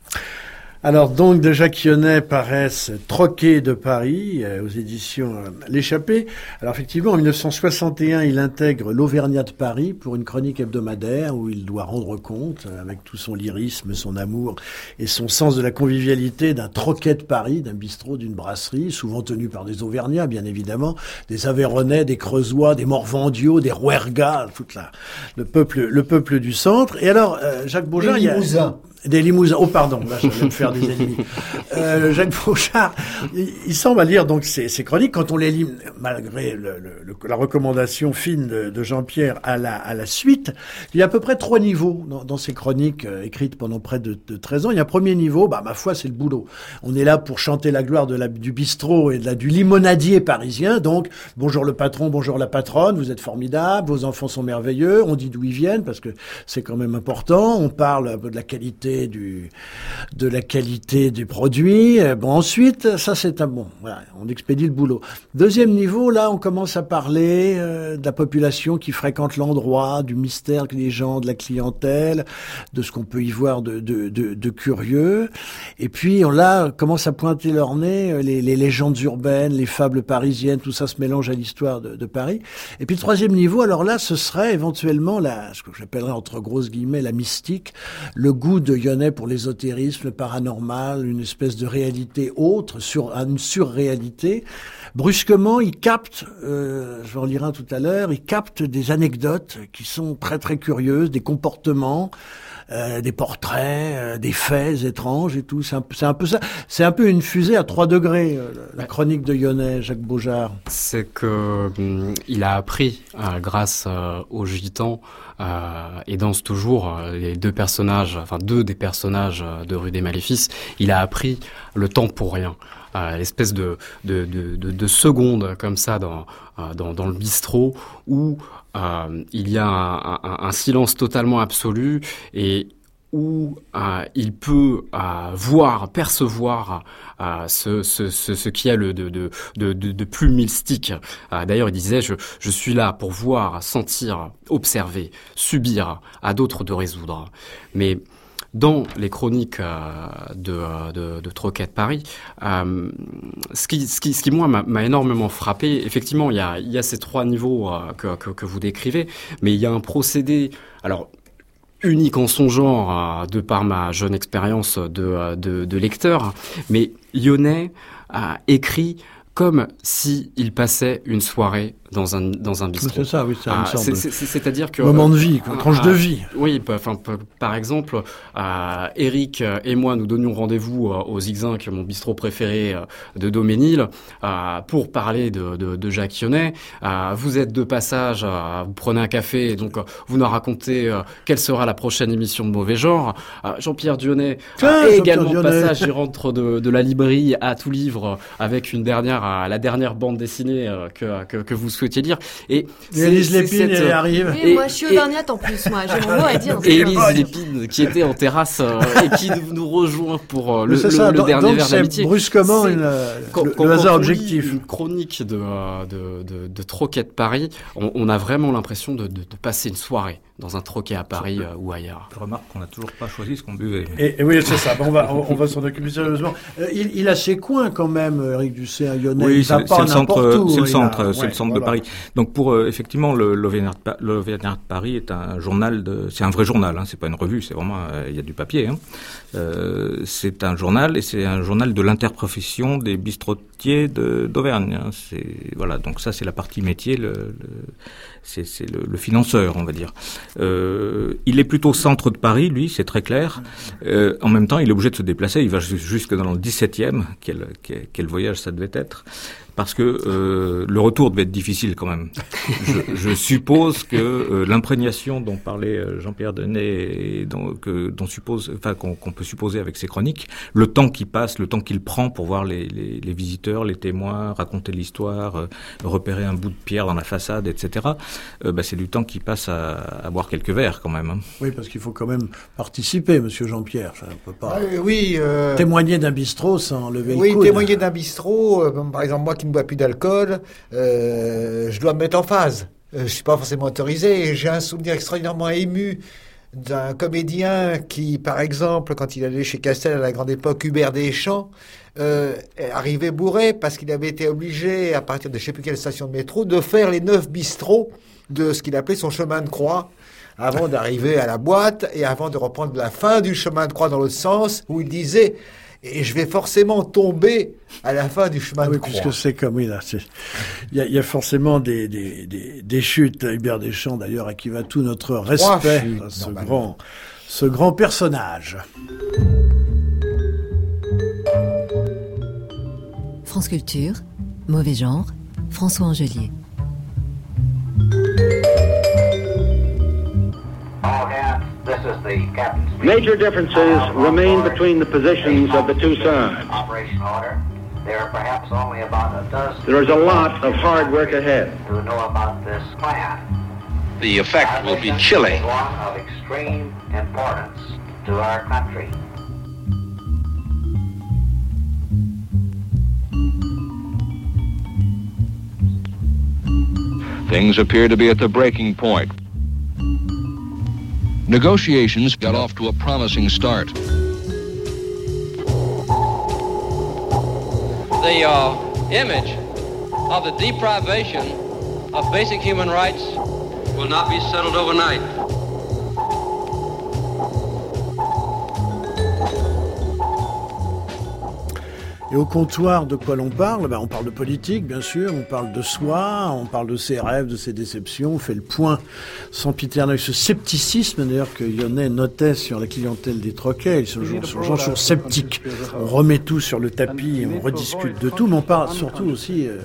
Alors donc de Jacques Yonnet paraissent Troquet de Paris euh, aux éditions euh, L'Échappée. Alors effectivement en dix-neuf cent soixante et un il intègre l'Auvergnat de Paris pour une chronique hebdomadaire où il doit rendre compte euh, avec tout son lyrisme, son amour et son sens de la convivialité d'un troquet de Paris, d'un bistrot, d'une brasserie, souvent tenu par des Auvergnats bien évidemment, des Aveyronais, des Creusois, des Morvandiaux, des Rouergas, toute la le peuple le peuple du centre. Et alors euh, Jacques Beaujard, Les il y a Limousins. Des Limousins. Oh, pardon, là, je vais me faire des ennemis. Euh, Jacques Beaujard, il, il semble lire donc ces, ces chroniques, quand on les lit, malgré le, le, le, la recommandation fine de, de Jean-Pierre à la, à la suite, il y a à peu près trois niveaux dans, dans ces chroniques euh, écrites pendant près de, de treize ans. Il y a un premier niveau, bah, ma foi, c'est le boulot. On est là pour chanter la gloire de la, du bistrot et de la, du limonadier parisien. Donc, bonjour le patron, bonjour la patronne, vous êtes formidables, vos enfants sont merveilleux, on dit d'où ils viennent parce que c'est quand même important. On parle un peu de la qualité du de la qualité du produit. Bon, ensuite, ça c'est un bon. Voilà, on expédie le boulot. Deuxième niveau, là, on commence à parler euh, de la population qui fréquente l'endroit, du mystère des gens, de la clientèle, de ce qu'on peut y voir de de de, de curieux. Et puis on là commence à pointer leur nez les, les légendes urbaines, les fables parisiennes, tout ça se mélange à l'histoire de, de Paris. Et puis le troisième niveau, alors là, ce serait éventuellement la, ce que j'appellerais entre grosses guillemets la mystique, le goût de Yonnet pour l'ésotérisme, le paranormal, une espèce de réalité autre, sur une surréalité. Brusquement, il capte, euh, je vais en lire un tout à l'heure, il capte des anecdotes qui sont très très curieuses, des comportements, euh, des portraits, euh, des faits étranges et tout. C'est un, c'est un peu ça. C'est un peu une fusée à trois degrés, euh, la chronique de Yonnet, Jacques Beaujard. C'est que hum, il a appris, euh, grâce euh, aux Gitans, euh, et danse toujours euh, les deux personnages, enfin deux des personnages euh, de Rue des Maléfices. Il a appris le temps pour rien. Euh, l'espèce de, de, de, de, de seconde comme ça dans, euh, dans, dans le bistrot où euh, il y a un, un, un silence totalement absolu et où euh, il peut euh, voir, percevoir euh, ce, ce, ce, ce qu'il y a le, de, de, de, de plus mystique. Euh, d'ailleurs, il disait, je, je suis là pour voir, sentir, observer, subir, à d'autres de résoudre. Mais dans les chroniques euh, de, de, de Troquet de Paris, euh, ce qui, ce qui, ce qui moi m'a, m'a énormément frappé, effectivement, il y a, il y a ces trois niveaux euh, que, que, que vous décrivez, mais il y a un procédé, alors unique en son genre, euh, de par ma jeune expérience de, de, de lecteur, mais Yonnet a écrit comme si il passait une soirée dans un dans un bistrot. C'est ça, oui, c'est une ah, sorte c'est, de c'est, c'est-à-dire que moment de vie, quoi, tranche ah, de vie. Oui, enfin, par exemple, euh, Eric et moi, nous donnions rendez-vous euh, au Zigzag, mon bistrot préféré euh, de Daumesnil, euh, pour parler de, de, de Jacques Yonnet. Euh, vous êtes de passage, euh, vous prenez un café, et donc euh, vous nous racontez euh, quelle sera la prochaine émission de Mauvais Genre. Euh, Jean-Pierre Dionnet, Tiens, euh, Jean-Pierre également de Dionnet. passage, il rentre de, de la librairie à tout livre avec une dernière, euh, la dernière bande dessinée euh, que, que que vous souhaitiez lire. Et Et Élise Lépine, elle arrive. Et, moi, je suis auvergnate en plus, moi. J'ai mon mot à dire. Et Élise Lépine, qui était en terrasse euh, et qui nous rejoint pour euh, le, C'est le, ça, le donc- dernier donc verre c'est d'amitié. brusquement C'est- une, euh, quand, le- quand- le hasard quand on lit objectif. une chronique de, euh, de, de, de Troquet de Paris, on, on a vraiment l'impression de, de, de passer une soirée dans un troquet à Paris euh, ou ailleurs. Je remarque qu'on n'a toujours pas choisi ce qu'on buvait. Et, et oui, c'est ça. Bon, on va, on, on va s'en occuper sérieusement. Euh, il, il a ses coins quand même, Éric Ducé, à Yonnet. Oui, il va c'est, pas c'est le centre, n'importe où, c'est le il centre, a- c'est ouais, le centre voilà. de Paris. Donc pour euh, effectivement le l'Auvergnat de, Pa- l'Auvergnat de Paris est un journal de, c'est un vrai journal. Hein, c'est pas une revue, c'est vraiment euh, il y a du papier. Hein. Euh, c'est un journal et c'est un journal de l'interprofession des bistrotiers de, d'Auvergne. Hein. C'est voilà, donc ça c'est la partie métier, le, le c'est, c'est le, le financeur, on va dire. Euh, il est plutôt centre de Paris, lui, c'est très clair. Euh, en même temps, il est obligé de se déplacer. Il va ju- jusque dans le dix-septième. Quel, quel, quel voyage ça devait être. parce que euh, le retour devait être difficile quand même. je, je suppose que euh, l'imprégnation dont parlait Jean-Pierre Denet et dont, que, dont suppose, enfin qu'on, qu'on peut supposer avec ses chroniques, le temps qui passe, le temps qu'il prend pour voir les, les, les visiteurs, les témoins, raconter l'histoire, euh, repérer un bout de pierre dans la façade, et cetera. Euh, bah, c'est du temps qui passe à, à boire quelques verres quand même. Hein. Oui, parce qu'il faut quand même participer, Monsieur Jean-Pierre. Ça ne peut pas ah, oui, euh... témoigner d'un bistrot sans lever oui, le coude. Oui, témoigner d'un bistrot. Euh, par exemple, moi qui ne bois plus d'alcool, euh, je dois me mettre en phase. Euh, je suis pas forcément autorisé. Et j'ai un souvenir extraordinairement ému d'un comédien qui, par exemple, quand il allait chez Castel à la grande époque, Hubert Deschamps, euh, arrivait bourré parce qu'il avait été obligé, à partir de je ne sais plus quelle station de métro, de faire les neuf bistrots de ce qu'il appelait son chemin de croix, avant d'arriver à la boîte et avant de reprendre la fin du chemin de croix dans l'autre sens, où il disait « Et je vais forcément tomber à la fin du chemin ah de oui, croix. » Puisque c'est comme, oui, là, il y a, y a forcément des, des, des, des chutes. Hubert Deschamps, d'ailleurs, à qui va tout notre respect, chutes, à ce grand, ce grand personnage. France Culture, Mauvais Genre, François Angelier. Major differences remain between the positions of the two sides. There is a lot of hard work ahead. The effect will be chilling. Of extreme importance to our country. Things appear to be at the breaking point. Negotiations got off to a promising start. The uh, image of the deprivation of basic human rights will not be settled overnight. Et au comptoir, de quoi l'on parle? Ben, on parle de politique, bien sûr, on parle de soi, on parle de ses rêves, de ses déceptions, on fait le point sempiternel, ce scepticisme d'ailleurs que Yonnet notait sur la clientèle des troquets, ils sont toujours sceptiques. On remet tout sur le tapis, on rediscute de tout, mais on parle surtout aussi... Euh,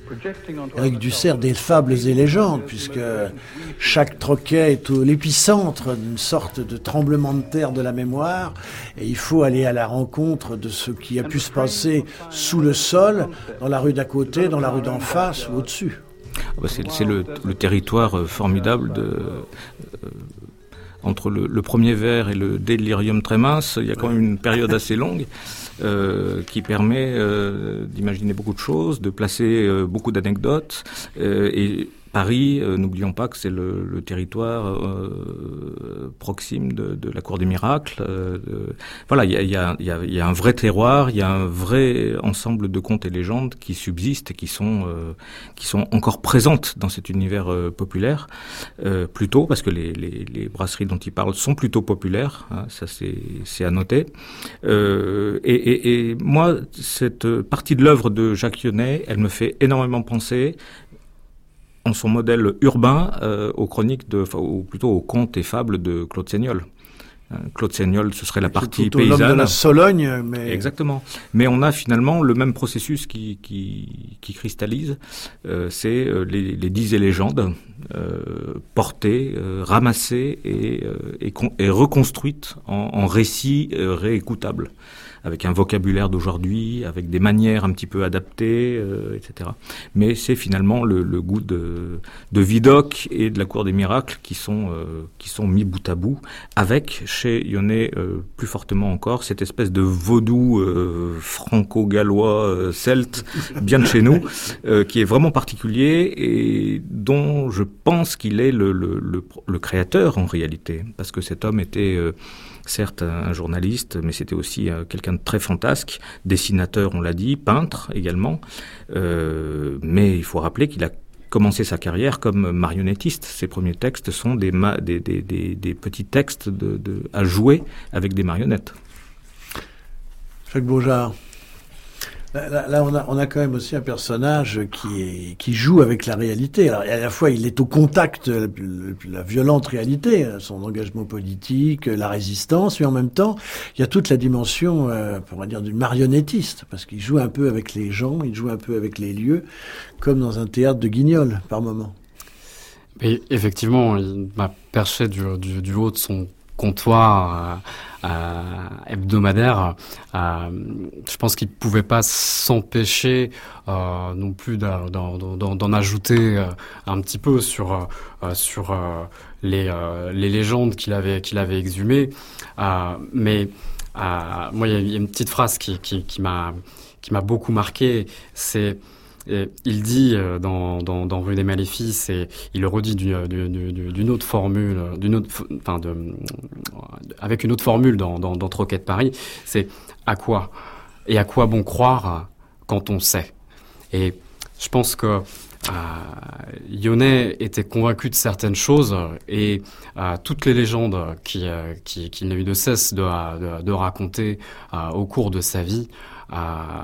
Éric Dussert des fables et légendes, puisque chaque troquet est au l'épicentre d'une sorte de tremblement de terre de la mémoire, et il faut aller à la rencontre de ce qui a pu se passer sous le sol, dans la rue d'à côté, dans la rue d'en face ou au-dessus. C'est, c'est le, le territoire formidable de... Euh, entre le, le premier vers et le délirium très mince, il y a quand même une période assez longue euh, qui permet euh, d'imaginer beaucoup de choses, de placer euh, beaucoup d'anecdotes. Euh, et Paris, euh, n'oublions pas que c'est le, le territoire euh, proxime de, de la Cour des Miracles. Euh, de, voilà, il y a, y, a, y, a, y a un vrai terroir, il y a un vrai ensemble de contes et légendes qui subsistent et qui sont euh, qui sont encore présentes dans cet univers euh, populaire. Euh, plutôt parce que les, les, les brasseries dont il parle sont plutôt populaires, hein, ça c'est, c'est à noter. Euh, et, et, et moi, cette partie de l'œuvre de Jacques Yonnet, elle me fait énormément penser en son modèle urbain euh, aux chroniques de, enfin, ou plutôt aux contes et fables de Claude Seignol. Euh, Claude Seignol, ce serait la partie paysanne. L'homme de la Sologne, mais exactement. Mais on a finalement le même processus qui qui, qui cristallise. Euh, c'est euh, les, les dix et légendes euh, portées, euh, ramassées et euh, et, con, et reconstruites en, en récits euh, réécoutables, avec un vocabulaire d'aujourd'hui, avec des manières un petit peu adaptées, euh, et cetera. Mais c'est finalement le, le goût de, de Vidocq et de la Cour des Miracles qui sont euh, qui sont mis bout à bout, avec chez Yonnet euh, plus fortement encore cette espèce de vaudou euh, franco-gallois euh, celte, bien de chez nous, euh, qui est vraiment particulier et dont je pense qu'il est le, le, le, le créateur en réalité, parce que cet homme était euh, certes un journaliste, mais c'était aussi euh, quelqu'un de très fantasque, dessinateur, on l'a dit, peintre également. Euh, mais il faut rappeler qu'il a commencé sa carrière comme marionnettiste. Ses premiers textes sont des, ma- des, des, des, des petits textes de, de, à jouer avec des marionnettes. Jacques Beaujard, Là, là on, a, on a quand même aussi un personnage qui, est, qui joue avec la réalité. Alors, à la fois, il est au contact de la violente réalité, son engagement politique, la résistance, mais en même temps, il y a toute la dimension, euh, on va dire, du marionnettiste, parce qu'il joue un peu avec les gens, il joue un peu avec les lieux, comme dans un théâtre de Guignol, par moment. Et effectivement, il m'a perché du, du, du haut de son comptoir euh, euh, hebdomadaire. Euh, je pense qu'il pouvait pas s'empêcher euh, non plus d'en, d'en, d'en ajouter euh, un petit peu sur euh, sur euh, les euh, les légendes qu'il avait qu'il avait exhumées. Euh, mais euh, moi, il y a une petite phrase qui qui, qui m'a qui m'a beaucoup marqué. C'est Et il dit dans, dans, dans Rue des Maléfices, et il le redit d'une, d'une, d'une autre formule, d'une autre, enfin de, avec une autre formule dans, dans, dans Troquet de Paris, c'est à quoi et à quoi bon croire quand on sait. Et je pense que euh, Yonnet était convaincu de certaines choses, et euh, toutes les légendes qui, euh, qui, qu'il n'a eu de cesse de, de, de raconter euh, au cours de sa vie, euh,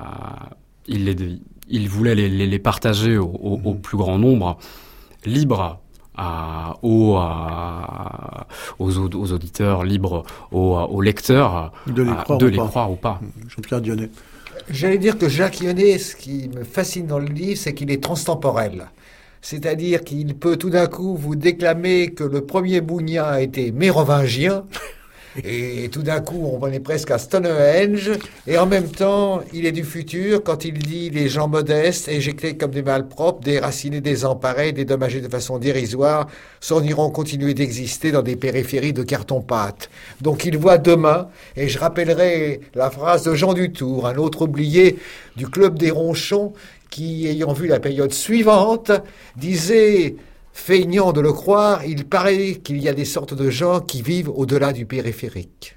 il les Il voulait les, les, les partager au, au, au plus grand nombre, libre à, aux, à, aux, aux auditeurs, libre aux, aux lecteurs de les, à, croire, de ou les pas. croire ou pas. Jean-Pierre Dionnet. J'allais dire que Jacques Yonnet, ce qui me fascine dans le livre, c'est qu'il est transtemporel. C'est-à-dire qu'il peut tout d'un coup vous déclamer que le premier Bougnan a été mérovingien, et tout d'un coup, on en est presque à Stonehenge. Et en même temps, il est du futur quand il dit les gens modestes, éjectés comme des malpropres, déracinés, désemparés, dédommagés de façon dérisoire, s'en iront continuer d'exister dans des périphéries de carton-pâte. Donc il voit demain, et je rappellerai la phrase de Jean Dutour, un autre oublié du Club des Ronchons, qui, ayant vu la période suivante, disait... Feignant de le croire, il paraît qu'il y a des sortes de gens qui vivent au-delà du périphérique.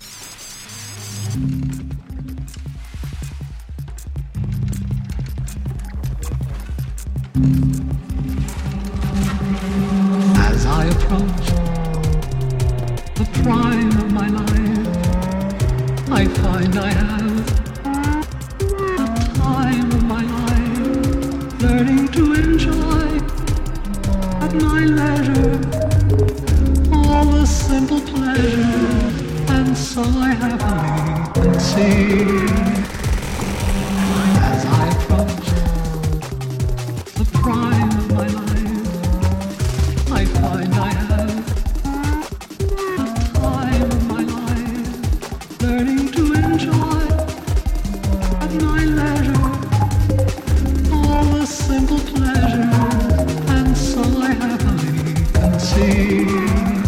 As I approach the prime of my life, I find I have the time of my life, learning to enjoy at my leisure all the simple pleasure, and so I happily conceive. As I approach the prime of my life, I find I have the time of my life, learning to enjoy at my leisure all the simple pleasure, and so I happily conceive.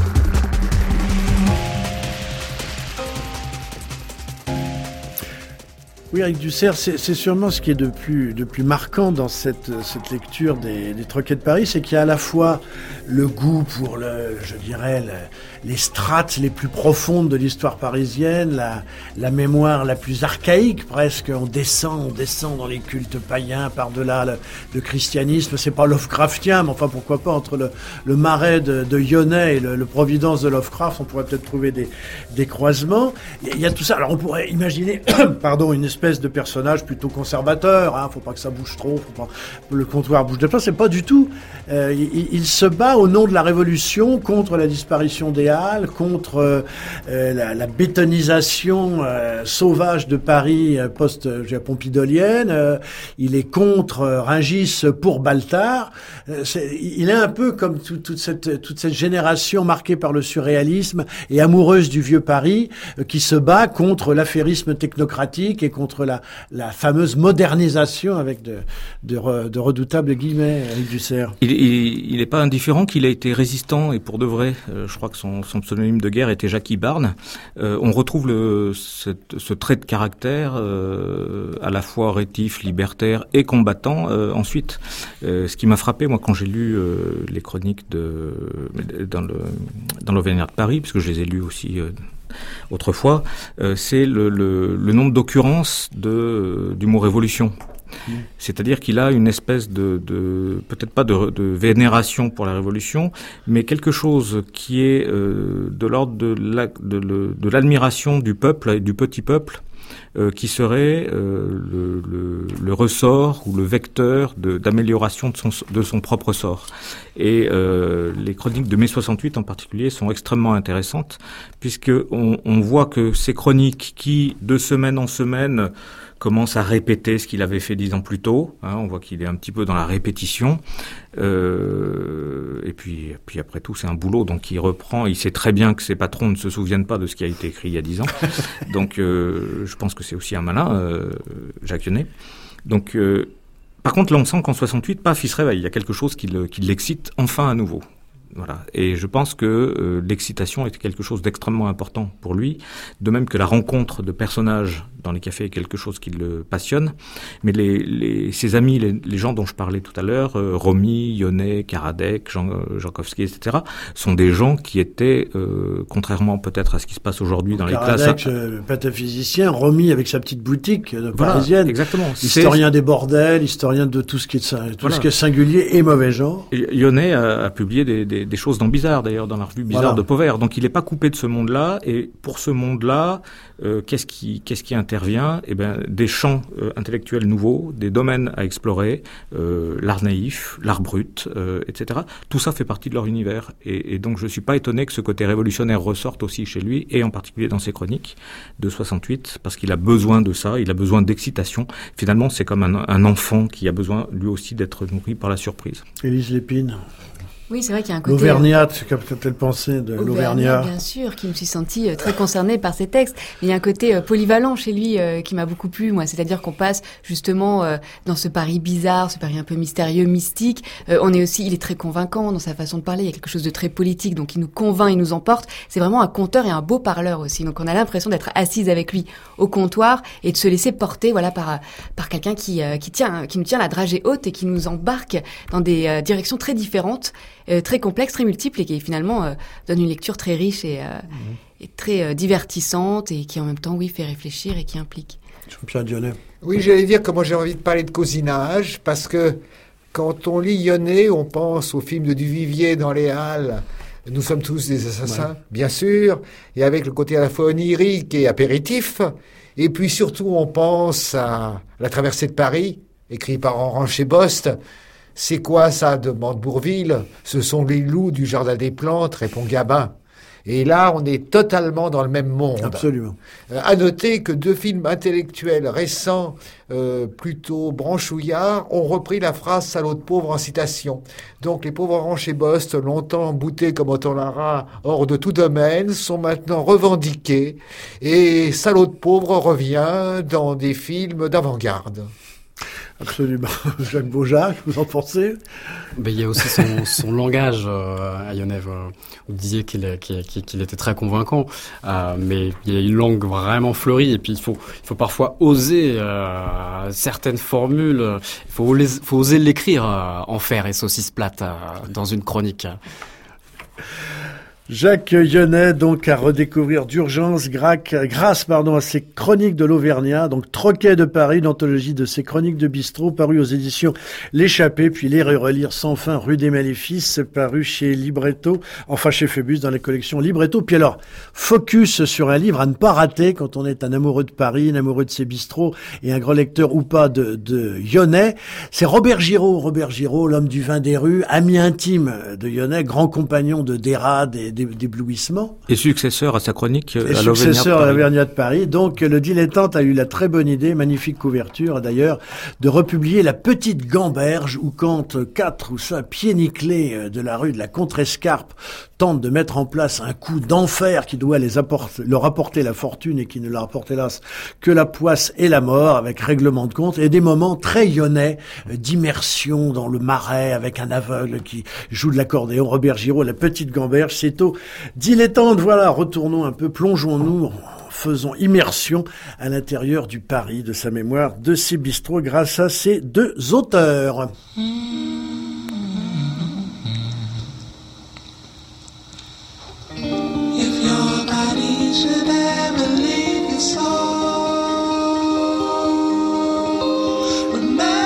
Oui, Eric Dussert, c'est, c'est sûrement ce qui est de plus, de plus marquant dans cette, cette lecture des, des Troquets de Paris, c'est qu'il y a à la fois le goût pour le, je dirais, le, les strates les plus profondes de l'histoire parisienne, la, la mémoire la plus archaïque presque. On descend, on descend dans les cultes païens par-delà le, le christianisme. C'est pas Lovecraftien, mais enfin pourquoi pas entre le, le Marais de, de Yonnet et le, le Providence de Lovecraft, on pourrait peut-être trouver des, des croisements. Il y, a, il y a tout ça. Alors on pourrait imaginer, pardon, une espèce de personnage plutôt conservateur, hein, faut pas que ça bouge trop, faut pas le comptoir bouge de pas, c'est pas du tout. Euh, il, il se bat au nom de la Révolution contre la disparition des Halles, contre euh, la, la bétonisation euh, sauvage de Paris euh, post-pompidolienne. Euh, il est contre euh, Rungis pour Baltard. Euh, c'est, il est un peu comme tout, toute cette toute cette génération marquée par le surréalisme et amoureuse du vieux Paris, euh, qui se bat contre l'affairisme technocratique et contre la, la fameuse modernisation avec de, de, de redoutables guillemets, Eric Dussert. Il n'est pas indifférent qu'il a été résistant, et pour de vrai, euh, je crois que son, son pseudonyme de guerre était Jacques Ibarne. Euh, on retrouve le, cette, ce trait de caractère euh, à la fois rétif, libertaire et combattant. Euh, ensuite, euh, ce qui m'a frappé, moi, quand j'ai lu euh, les chroniques de, dans le dans l'Auvergnat de Paris, puisque je les ai lues aussi euh, autrefois, euh, c'est le, le, le nombre d'occurrences de, du mot révolution. Mmh. C'est-à-dire qu'il a une espèce de, de peut-être pas de, de vénération pour la Révolution, mais quelque chose qui est euh, de l'ordre de, la, de, de, de l'admiration du peuple et du petit peuple, euh, qui serait euh, le, le, le ressort ou le vecteur de, d'amélioration de son, de son propre sort. Et euh, les chroniques de mai soixante-huit en particulier sont extrêmement intéressantes, puisque on, on voit que ces chroniques qui, de semaine en semaine, commence à répéter ce qu'il avait fait dix ans plus tôt. Hein, on voit qu'il est un petit peu dans la répétition. Euh, et puis, puis après tout, c'est un boulot. Donc il reprend. Il sait très bien que ses patrons ne se souviennent pas de ce qui a été écrit il y a dix ans. Donc euh, je pense que c'est aussi un malin, euh, Jacques Yonnet. Donc, euh, par contre, là, on sent qu'en soixante-huit, paf, il se réveille. Il y a quelque chose qui, le, qui l'excite enfin à nouveau. Voilà. Et je pense que euh, l'excitation était quelque chose d'extrêmement important pour lui, de même que la rencontre de personnages dans les cafés est quelque chose qui le passionne. Mais les, les, ses amis, les, les gens dont je parlais tout à l'heure, euh, Romy, Yonnet, Karadec, Jean, euh, Jankowski, et cetera, sont des gens qui étaient, euh, contrairement peut-être à ce qui se passe aujourd'hui dans Karadec, les classes... euh, le pataphysicien, Romy avec sa petite boutique euh, voilà, parisienne, exactement. Historien C'est... des bordels, historien de tout ce qui est, tout voilà. ce qui est singulier et mauvais genre. Et Yonnet a, a publié des, des, des choses dans Bizarre, d'ailleurs, dans la revue Bizarre voilà. de Pauvert. Donc il n'est pas coupé de ce monde-là. Et pour ce monde-là, euh, qu'est-ce qui, qu'est-ce qui intervient ? Eh bien, des champs euh, intellectuels nouveaux, des domaines à explorer, euh, l'art naïf, l'art brut, euh, et cetera. Tout ça fait partie de leur univers. Et, et donc je ne suis pas étonné que ce côté révolutionnaire ressorte aussi chez lui, et en particulier dans ses chroniques de soixante-huit, parce qu'il a besoin de ça, il a besoin d'excitation. Finalement, c'est comme un, un enfant qui a besoin, lui aussi, d'être nourri par la surprise. Élise Lépine. Oui, c'est vrai qu'il y a un côté... L'Auvergnate, qu'a-t-elle pensé de l'Auvergnat ? Bien sûr, qui me suis sentie très concernée par ces textes. Mais il y a un côté polyvalent chez lui euh, qui m'a beaucoup plu, moi. C'est-à-dire qu'on passe justement euh, dans ce Paris bizarre, ce Paris un peu mystérieux, mystique. Euh, on est aussi, il est très convaincant dans sa façon de parler. Il y a quelque chose de très politique, donc il nous convainc, il nous emporte. C'est vraiment un conteur et un beau parleur aussi. Donc on a l'impression d'être assise avec lui au comptoir et de se laisser porter, voilà, par par quelqu'un qui euh, qui tient, qui nous tient la dragée haute et qui nous embarque dans des euh, directions très différentes. Euh, très complexe, très multiple et qui finalement euh, donne une lecture très riche et, euh, mmh. et très euh, divertissante et qui en même temps, oui, fait réfléchir et qui implique. Jean-Pierre Dionnet. Oui, j'allais dire que moi j'ai envie de parler de cousinage parce que quand on lit Yonnet, on pense au film de Duvivier dans les Halles. Nous sommes tous des assassins, ouais. bien sûr, et avec le côté à la fois onirique et apéritif. Et puis surtout, on pense à La traversée de Paris, écrit par Enranchet Bost. C'est quoi ça, demande Bourvil ? Ce sont les loups du jardin des plantes, répond Gabin. Et là, on est totalement dans le même monde. Absolument. Euh, à noter que deux films intellectuels récents, euh, plutôt branchouillards, ont repris la phrase « salaud de pauvre » en citation. Donc les pauvres Enranchet Bost, longtemps boutés comme Otolara hors de tout domaine, sont maintenant revendiqués. Et « salaud de pauvre » revient dans des films d'avant-garde. Absolument. Jacques Beaujard, vous en pensez ? Ben, il y a aussi son, son langage euh, à Yonnet. Euh, vous disiez qu'il, qu'il, qu'il était très convaincant, euh, mais il y a une langue vraiment fleurie. Et puis il faut, il faut parfois oser euh, certaines formules. Il faut, faut oser l'écrire euh, en fer et saucisse plate euh, dans une chronique. Jacques Yonnet, donc, à redécouvrir d'urgence grâce pardon, à ses chroniques de l'Auvergnat, donc Troquet de Paris, une anthologie de ses chroniques de bistrot, paru aux éditions L'Échappée, puis Lire et relire sans fin, Rue des Maléfices, paru chez Libretto, enfin chez Phébus, dans les collections Libretto. Puis alors, focus sur un livre à ne pas rater quand on est un amoureux de Paris, un amoureux de ses bistrots et un grand lecteur ou pas de, de Yonnet. C'est Robert Giraud, Robert Giraud, l'homme du vin des rues, ami intime de Yonnet, grand compagnon de Dérade et d'éblouissement. Et successeur à sa chronique et à successeur à l'Auvergnat de Paris. Donc, le dilettante a eu la très bonne idée, magnifique couverture d'ailleurs, de republier La Petite Gamberge, où quand quatre ou cinq pieds nickelés de la rue de la Contrescarpe tentent de mettre en place un coup d'enfer qui doit les apporter, leur apporter la fortune et qui ne leur apporte hélas que la poisse et la mort, avec règlement de compte, et des moments très yonnais d'immersion dans le marais avec un aveugle qui joue de l'accordéon. Robert Giraud, La Petite Gamberge, c'est au dilettante. Voilà, retournons un peu, plongeons-nous, faisons immersion à l'intérieur du Paris de sa mémoire, de ses bistrots, grâce à ces deux auteurs. Should ever leave your soul, remember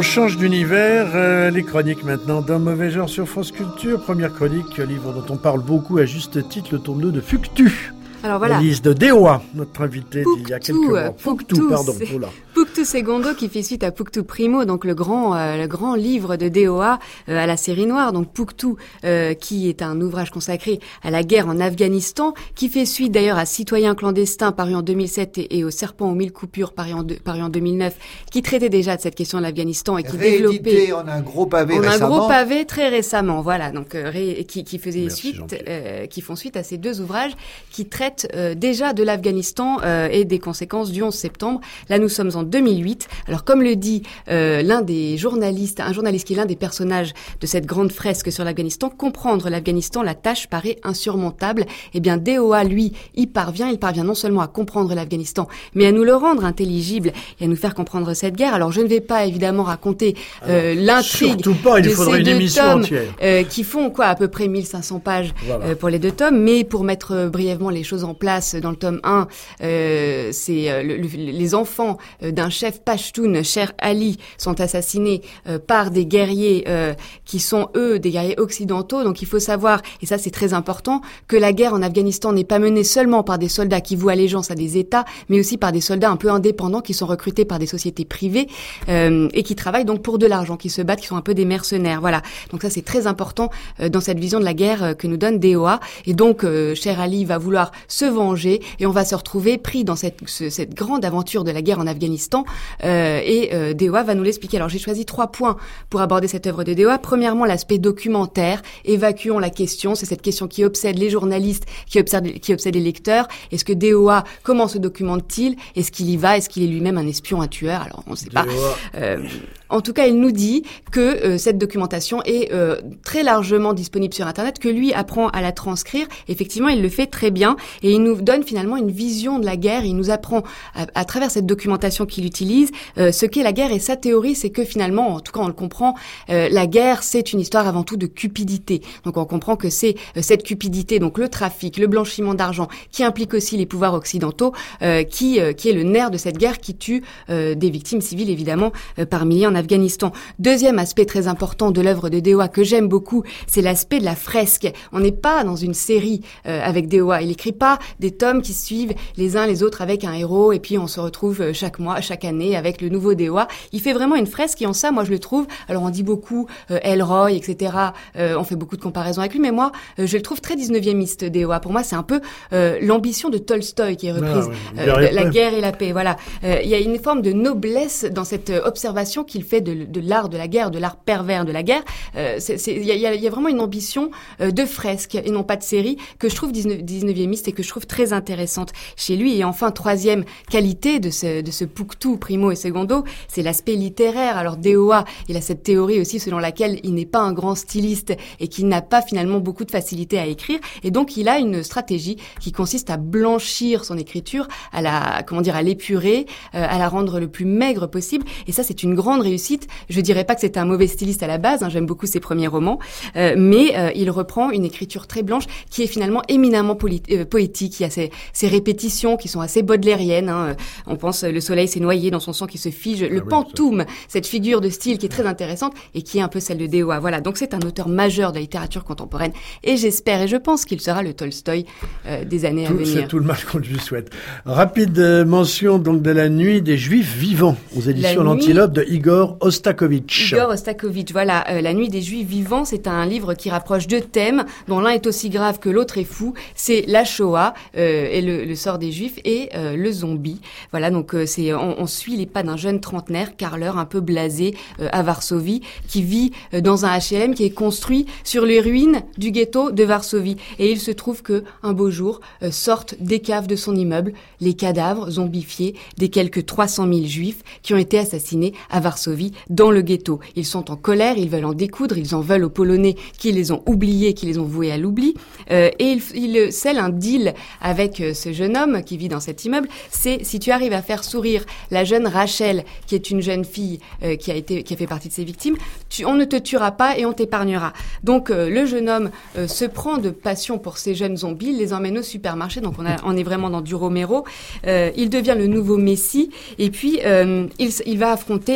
change d'univers, euh, les chroniques maintenant d'un mauvais genre sur France Culture. Première chronique, livre dont on parle beaucoup à juste titre, le tome deux de Fuctu. Alors voilà. Lise de D O A, notre invité d'il y a quelques mois. Puctu, pardon. Oula. Puctu Segundo qui fait suite à Puctu Primo, donc le grand, euh, le grand livre de D O A euh, à la série noire. Donc Puctu, euh, qui est un ouvrage consacré à la guerre en Afghanistan, qui fait suite d'ailleurs à Citoyens clandestins paru en deux mille sept et, et au Serpent aux mille coupures paru en, de, paru en deux mille neuf, qui traitait déjà de cette question de l'Afghanistan et qui réédité développait en un gros pavé en récemment. un gros pavé très récemment, voilà. Donc euh, ré, qui, qui faisait Merci, suite, euh, qui font suite à ces deux ouvrages qui traitent euh, déjà de l'Afghanistan euh, et des conséquences du onze septembre. Là, nous sommes en deux mille huit. Alors, comme le dit euh, l'un des journalistes, un journaliste qui est l'un des personnages de cette grande fresque sur l'Afghanistan, comprendre l'Afghanistan, la tâche paraît insurmontable. Eh bien, D O A, lui, y parvient. Il parvient non seulement à comprendre l'Afghanistan, mais à nous le rendre intelligible et à nous faire comprendre cette guerre. Alors, je ne vais pas évidemment raconter euh, Alors, l'intrigue surtout pas, il de faudrait ces une deux émission tomes entière. Euh, qui font quoi, à peu près mille cinq cents pages voilà. euh, pour les deux tomes. Mais pour mettre euh, brièvement les choses en place, dans le tome un, euh, c'est euh, le, le, les enfants euh, d'un chef Pashtun, Sher Ali, sont assassinés euh, par des guerriers euh, qui sont eux des guerriers occidentaux. Donc il faut savoir, et ça c'est très important, que la guerre en Afghanistan n'est pas menée seulement par des soldats qui vouent allégeance à des États, mais aussi par des soldats un peu indépendants qui sont recrutés par des sociétés privées euh, et qui travaillent donc pour de l'argent, qui se battent, qui sont un peu des mercenaires. Voilà. Donc ça c'est très important euh, dans cette vision de la guerre euh, que nous donne D O A. Et donc euh, Sher Ali va vouloir se venger et on va se retrouver pris dans cette, ce, cette grande aventure de la guerre en Afghanistan euh, et euh, D O A va nous l'expliquer. Alors j'ai choisi trois points pour aborder cette œuvre de D O A. Premièrement, l'aspect documentaire. Évacuons la question. C'est cette question qui obsède les journalistes, qui obsède, qui obsède les lecteurs. Est-ce que D O A, comment se documente-t-il? Est-ce qu'il y va? Est-ce qu'il est lui-même un espion, un tueur? Alors on ne sait pas. Euh, en tout cas, il nous dit que euh, cette documentation est euh, très largement disponible sur Internet, que lui apprend à la transcrire. Effectivement, il le fait très bien et il nous donne finalement une vision de la guerre. Il nous apprend à, à travers cette documentation qu'il utilise euh, ce qu'est la guerre, et sa théorie, c'est que finalement, en tout cas on le comprend, euh, la guerre c'est une histoire avant tout de cupidité. Donc on comprend que c'est euh, cette cupidité, donc le trafic, le blanchiment d'argent, qui implique aussi les pouvoirs occidentaux, euh, qui euh, qui est le nerf de cette guerre, qui tue euh, des victimes civiles évidemment euh, par milliers en Afghanistan. Deuxième aspect très important de l'œuvre de D O A que j'aime beaucoup, c'est l'aspect de la fresque. On n'est pas dans une série euh, avec D O A. Il écrit pas des tomes qui suivent les uns les autres avec un héros et puis on se retrouve chaque mois, chaque année avec le nouveau D O A. Il fait vraiment une fresque et en ça, moi je le trouve, alors on dit beaucoup euh, Elroy, et cetera. Euh, on fait beaucoup de comparaisons avec lui, mais moi euh, je le trouve très dix-neuvièmiste, D O A. Pour moi, c'est un peu euh, l'ambition de Tolstoï qui est reprise, ah, oui. euh, la guerre et la paix. Voilà, euh, il y a une forme de noblesse dans cette euh, observation qu'il fait de, de l'art de la guerre, de l'art pervers de la guerre. Euh, c'est, c'est, il, y a, il y a vraiment une ambition euh, de fresque et non pas de série que je trouve dix-neuvièmiste et que je trouve très intéressante chez lui. Et enfin, troisième qualité de ce, de ce Puctu, Primo et Segundo, c'est l'aspect littéraire. Alors D O A, il a cette théorie aussi selon laquelle il n'est pas un grand styliste et qu'il n'a pas finalement beaucoup de facilité à écrire. Et donc il a une stratégie qui consiste à blanchir son écriture, à la, comment dire, à l'épurer, euh, à la rendre le plus maigre possible. Et ça, c'est une grande réussite. Je dirais pas que c'est un mauvais styliste à la base. Hein, j'aime beaucoup ses premiers romans, euh, mais euh, il reprend une écriture très blanche qui est finalement éminemment poli- euh, poétique. Il y a ces, ces répétitions qui sont assez baudelairiennes. Hein. On pense euh, le soleil s'est noyé dans son sang qui se fige. Le ah oui, pantoum, ça. Cette figure de style qui est très intéressante et qui est un peu celle de D O A. Voilà, donc c'est un auteur majeur de la littérature contemporaine et j'espère et je pense qu'il sera le Tolstoï euh, des années tout, à venir. C'est tout le mal qu'on lui souhaite. Rapide euh, mention donc de La Nuit des Juifs vivants aux éditions nuit... L'Antilope de Igor Ostakovitch. Igor Ostakovitch, voilà. Euh, La Nuit des Juifs vivants, c'est un livre qui rapproche deux thèmes dont l'un est aussi grave que l'autre est fou. C'est la Shoah euh, et le, le sort des Juifs et euh, le zombie. Voilà, donc euh, c'est on, on suit les pas d'un jeune trentenaire, carleur un peu blasé euh, à Varsovie, qui vit euh, dans un H L M qui est construit sur les ruines du ghetto de Varsovie. Et il se trouve que un beau jour euh, sortent des caves de son immeuble les cadavres zombifiés des quelques trois cent mille Juifs qui ont été assassinés à Varsovie dans le ghetto. Ils sont en colère, ils veulent en découdre, ils en veulent aux Polonais qui les ont oubliés, qui les ont voués à l'oubli. Euh, et ils il scellent un deal avec euh, ce jeune homme qui vit dans cet immeuble. C'est si tu arrives à faire sourire la jeune Rachel, qui est une jeune fille euh, qui a été, qui a fait partie de ses victimes, tu, on ne te tuera pas et on t'épargnera. Donc euh, le jeune homme euh, se prend de passion pour ces jeunes zombies, il les emmène au supermarché. Donc on, a, on est vraiment dans du Romero. Euh, il devient le nouveau Messie et puis euh, il, il va affronter la figure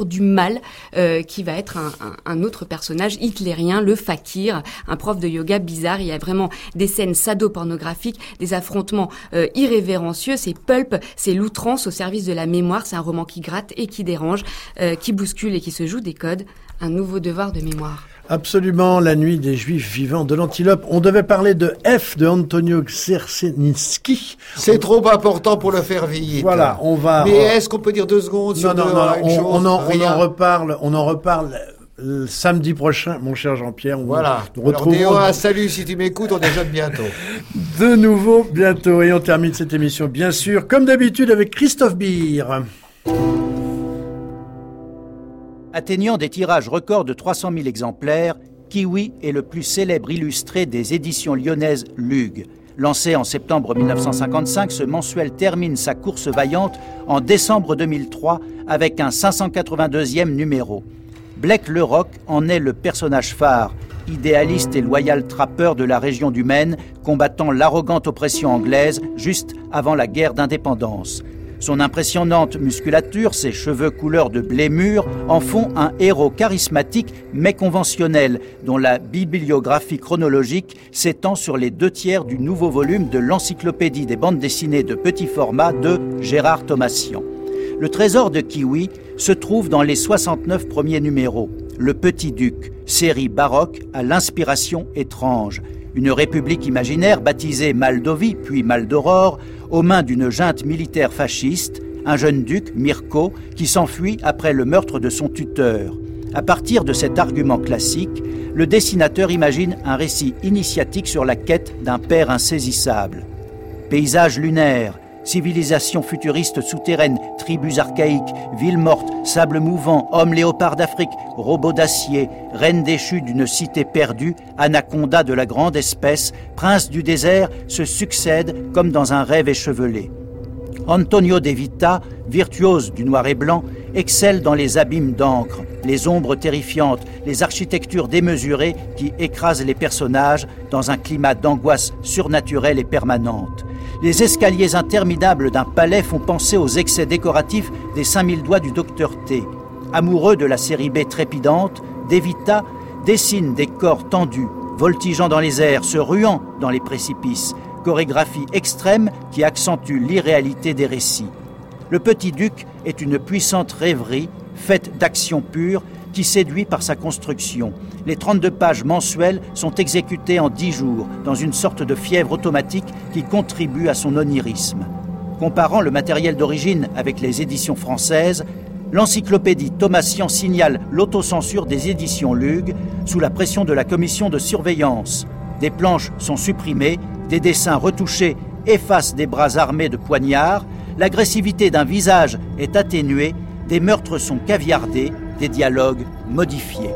figure du mal euh, qui va être un, un, un autre personnage hitlérien, le fakir, un prof de yoga bizarre. Il y a vraiment des scènes sado-pornographiques, des affrontements euh, irrévérencieux. C'est pulp, c'est l'outrance au service de la mémoire. C'est un roman qui gratte et qui dérange, euh, qui bouscule et qui se joue des codes. Un nouveau devoir de mémoire. Absolument, La nuit des Juifs vivants de l'Antilope. On devait parler de F de Antonio Czerszynski. C'est trop important pour le faire vite. Voilà, on va... Mais est-ce qu'on peut dire deux secondes sur non, non, deux, non, une on, chose, on, en, on rien. en reparle, on en reparle le samedi prochain, mon cher Jean-Pierre. On voilà. Nous retrouvons... Alors, Déo, salut, si tu m'écoutes, on déjeune bientôt. De nouveau bientôt. Et on termine cette émission, bien sûr, comme d'habitude, avec Christophe Beer. Atteignant des tirages records de trois cent mille exemplaires, Kiwi est le plus célèbre illustré des éditions lyonnaises Lug. Lancé en septembre mille neuf cent cinquante-cinq, ce mensuel termine sa course vaillante en décembre deux mille trois avec un cinq cent quatre-vingt-deuxième numéro. Blake le Roc en est le personnage phare, idéaliste et loyal trappeur de la région du Maine, combattant l'arrogante oppression anglaise juste avant la guerre d'indépendance. Son impressionnante musculature, ses cheveux couleur de blé mûr en font un héros charismatique mais conventionnel, dont la bibliographie chronologique s'étend sur les deux tiers du nouveau volume de l'encyclopédie des bandes dessinées de petit format de Gérard Thomassian. Le trésor de Kiwi se trouve dans les soixante-neuf premiers numéros. Le Petit Duc, série baroque à l'inspiration étrange. Une république imaginaire baptisée Maldovi, puis Maldoror, aux mains d'une junte militaire fasciste, un jeune duc, Mirko, qui s'enfuit après le meurtre de son tuteur. À partir de cet argument classique, le dessinateur imagine un récit initiatique sur la quête d'un père insaisissable. Paysages lunaires, civilisations futuristes souterraines, tribus archaïques, villes mortes, sables mouvants, hommes léopards d'Afrique, robots d'acier, reine déchue d'une cité perdue, anaconda de la grande espèce, prince du désert, se succèdent comme dans un rêve échevelé. Antonio De Vita, virtuose du noir et blanc, excelle dans les abîmes d'encre, les ombres terrifiantes, les architectures démesurées qui écrasent les personnages dans un climat d'angoisse surnaturelle et permanente. Les escaliers interminables d'un palais font penser aux excès décoratifs des cinq mille doigts du docteur T. Amoureux de la série B trépidante, De Vita dessine des corps tendus, voltigeant dans les airs, se ruant dans les précipices, chorégraphie extrême qui accentue l'irréalité des récits. Le Petit Duc est une puissante rêverie, faite d'action pure, qui séduit par sa construction. Les trente-deux pages mensuelles sont exécutées en dix jours, dans une sorte de fièvre automatique qui contribue à son onirisme. Comparant le matériel d'origine avec les éditions françaises, l'encyclopédie Thomassian signale l'autocensure des éditions Lug sous la pression de la commission de surveillance. Des planches sont supprimées, des dessins retouchés effacent des bras armés de poignards, l'agressivité d'un visage est atténuée, des meurtres sont caviardés, des dialogues modifiés.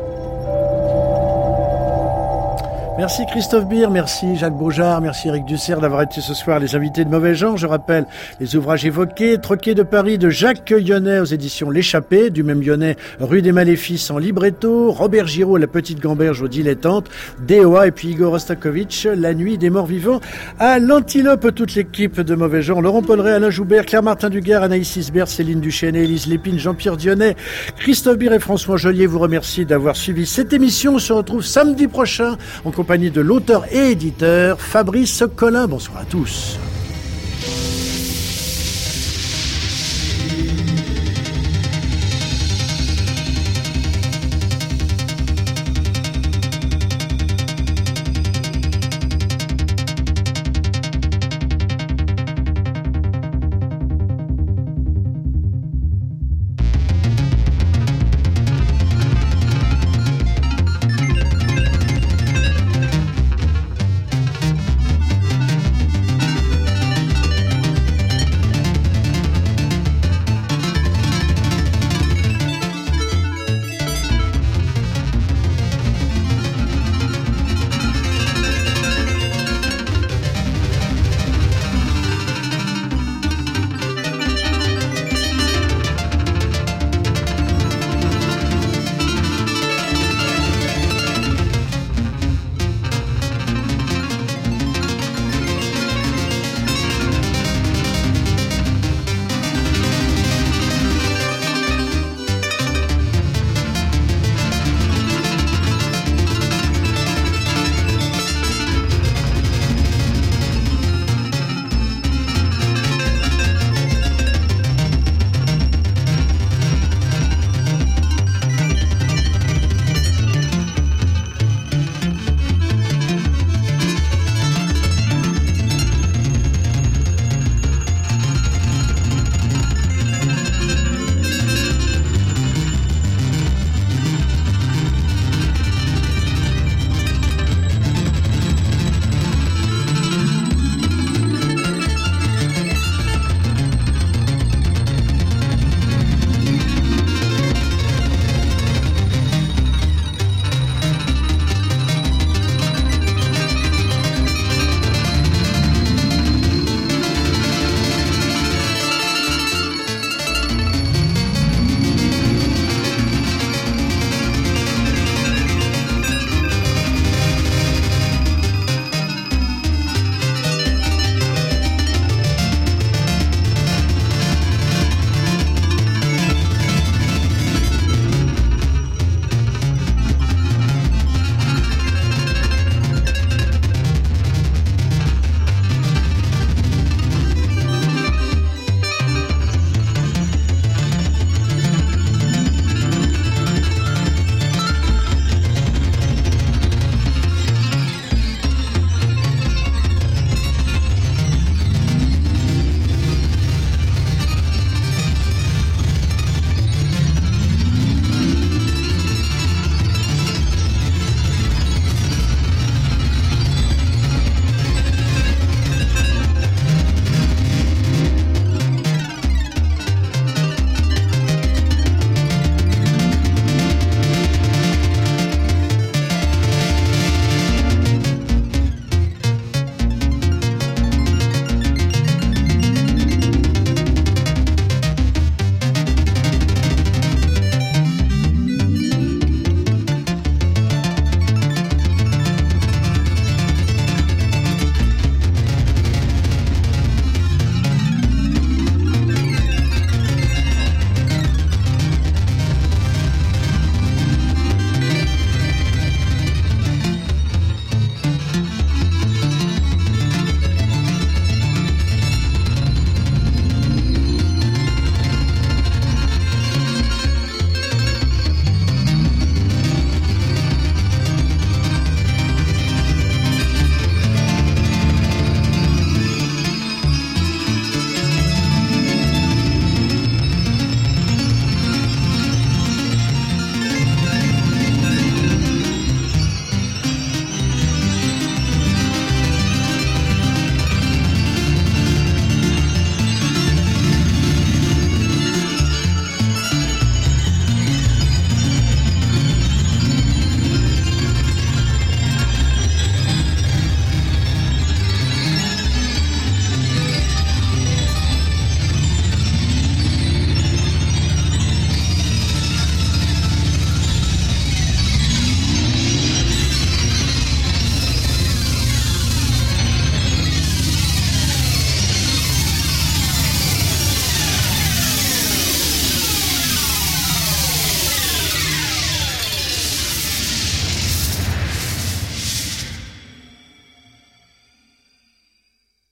Merci Christophe Beer, merci Jacques Beaujard, merci Eric Dussert d'avoir été ce soir les invités de Mauvais Genre. Je rappelle les ouvrages évoqués: Troquet de Paris de Jacques Lyonnet aux éditions L'Échappée, du même Lyonnais Rue des Maléfices en libretto, Robert Giraud La Petite Gamberge aux Dilettantes, D O A et puis Igor Ostakovitch La Nuit des Morts Vivants à l'Antilope. Toute l'équipe de Mauvais Genre, Laurent Polleret, Alain Joubert, Claire-Martin Duguerre, Anaïs Isbert, Céline Duchesne, Élise Lépine, Jean-Pierre Dionnet, Christophe Beer et François Joliet vous remercie d'avoir suivi cette émission. On se retrouve samedi prochain en compagnie de l'auteur et éditeur Fabrice Collin. Bonsoir à tous.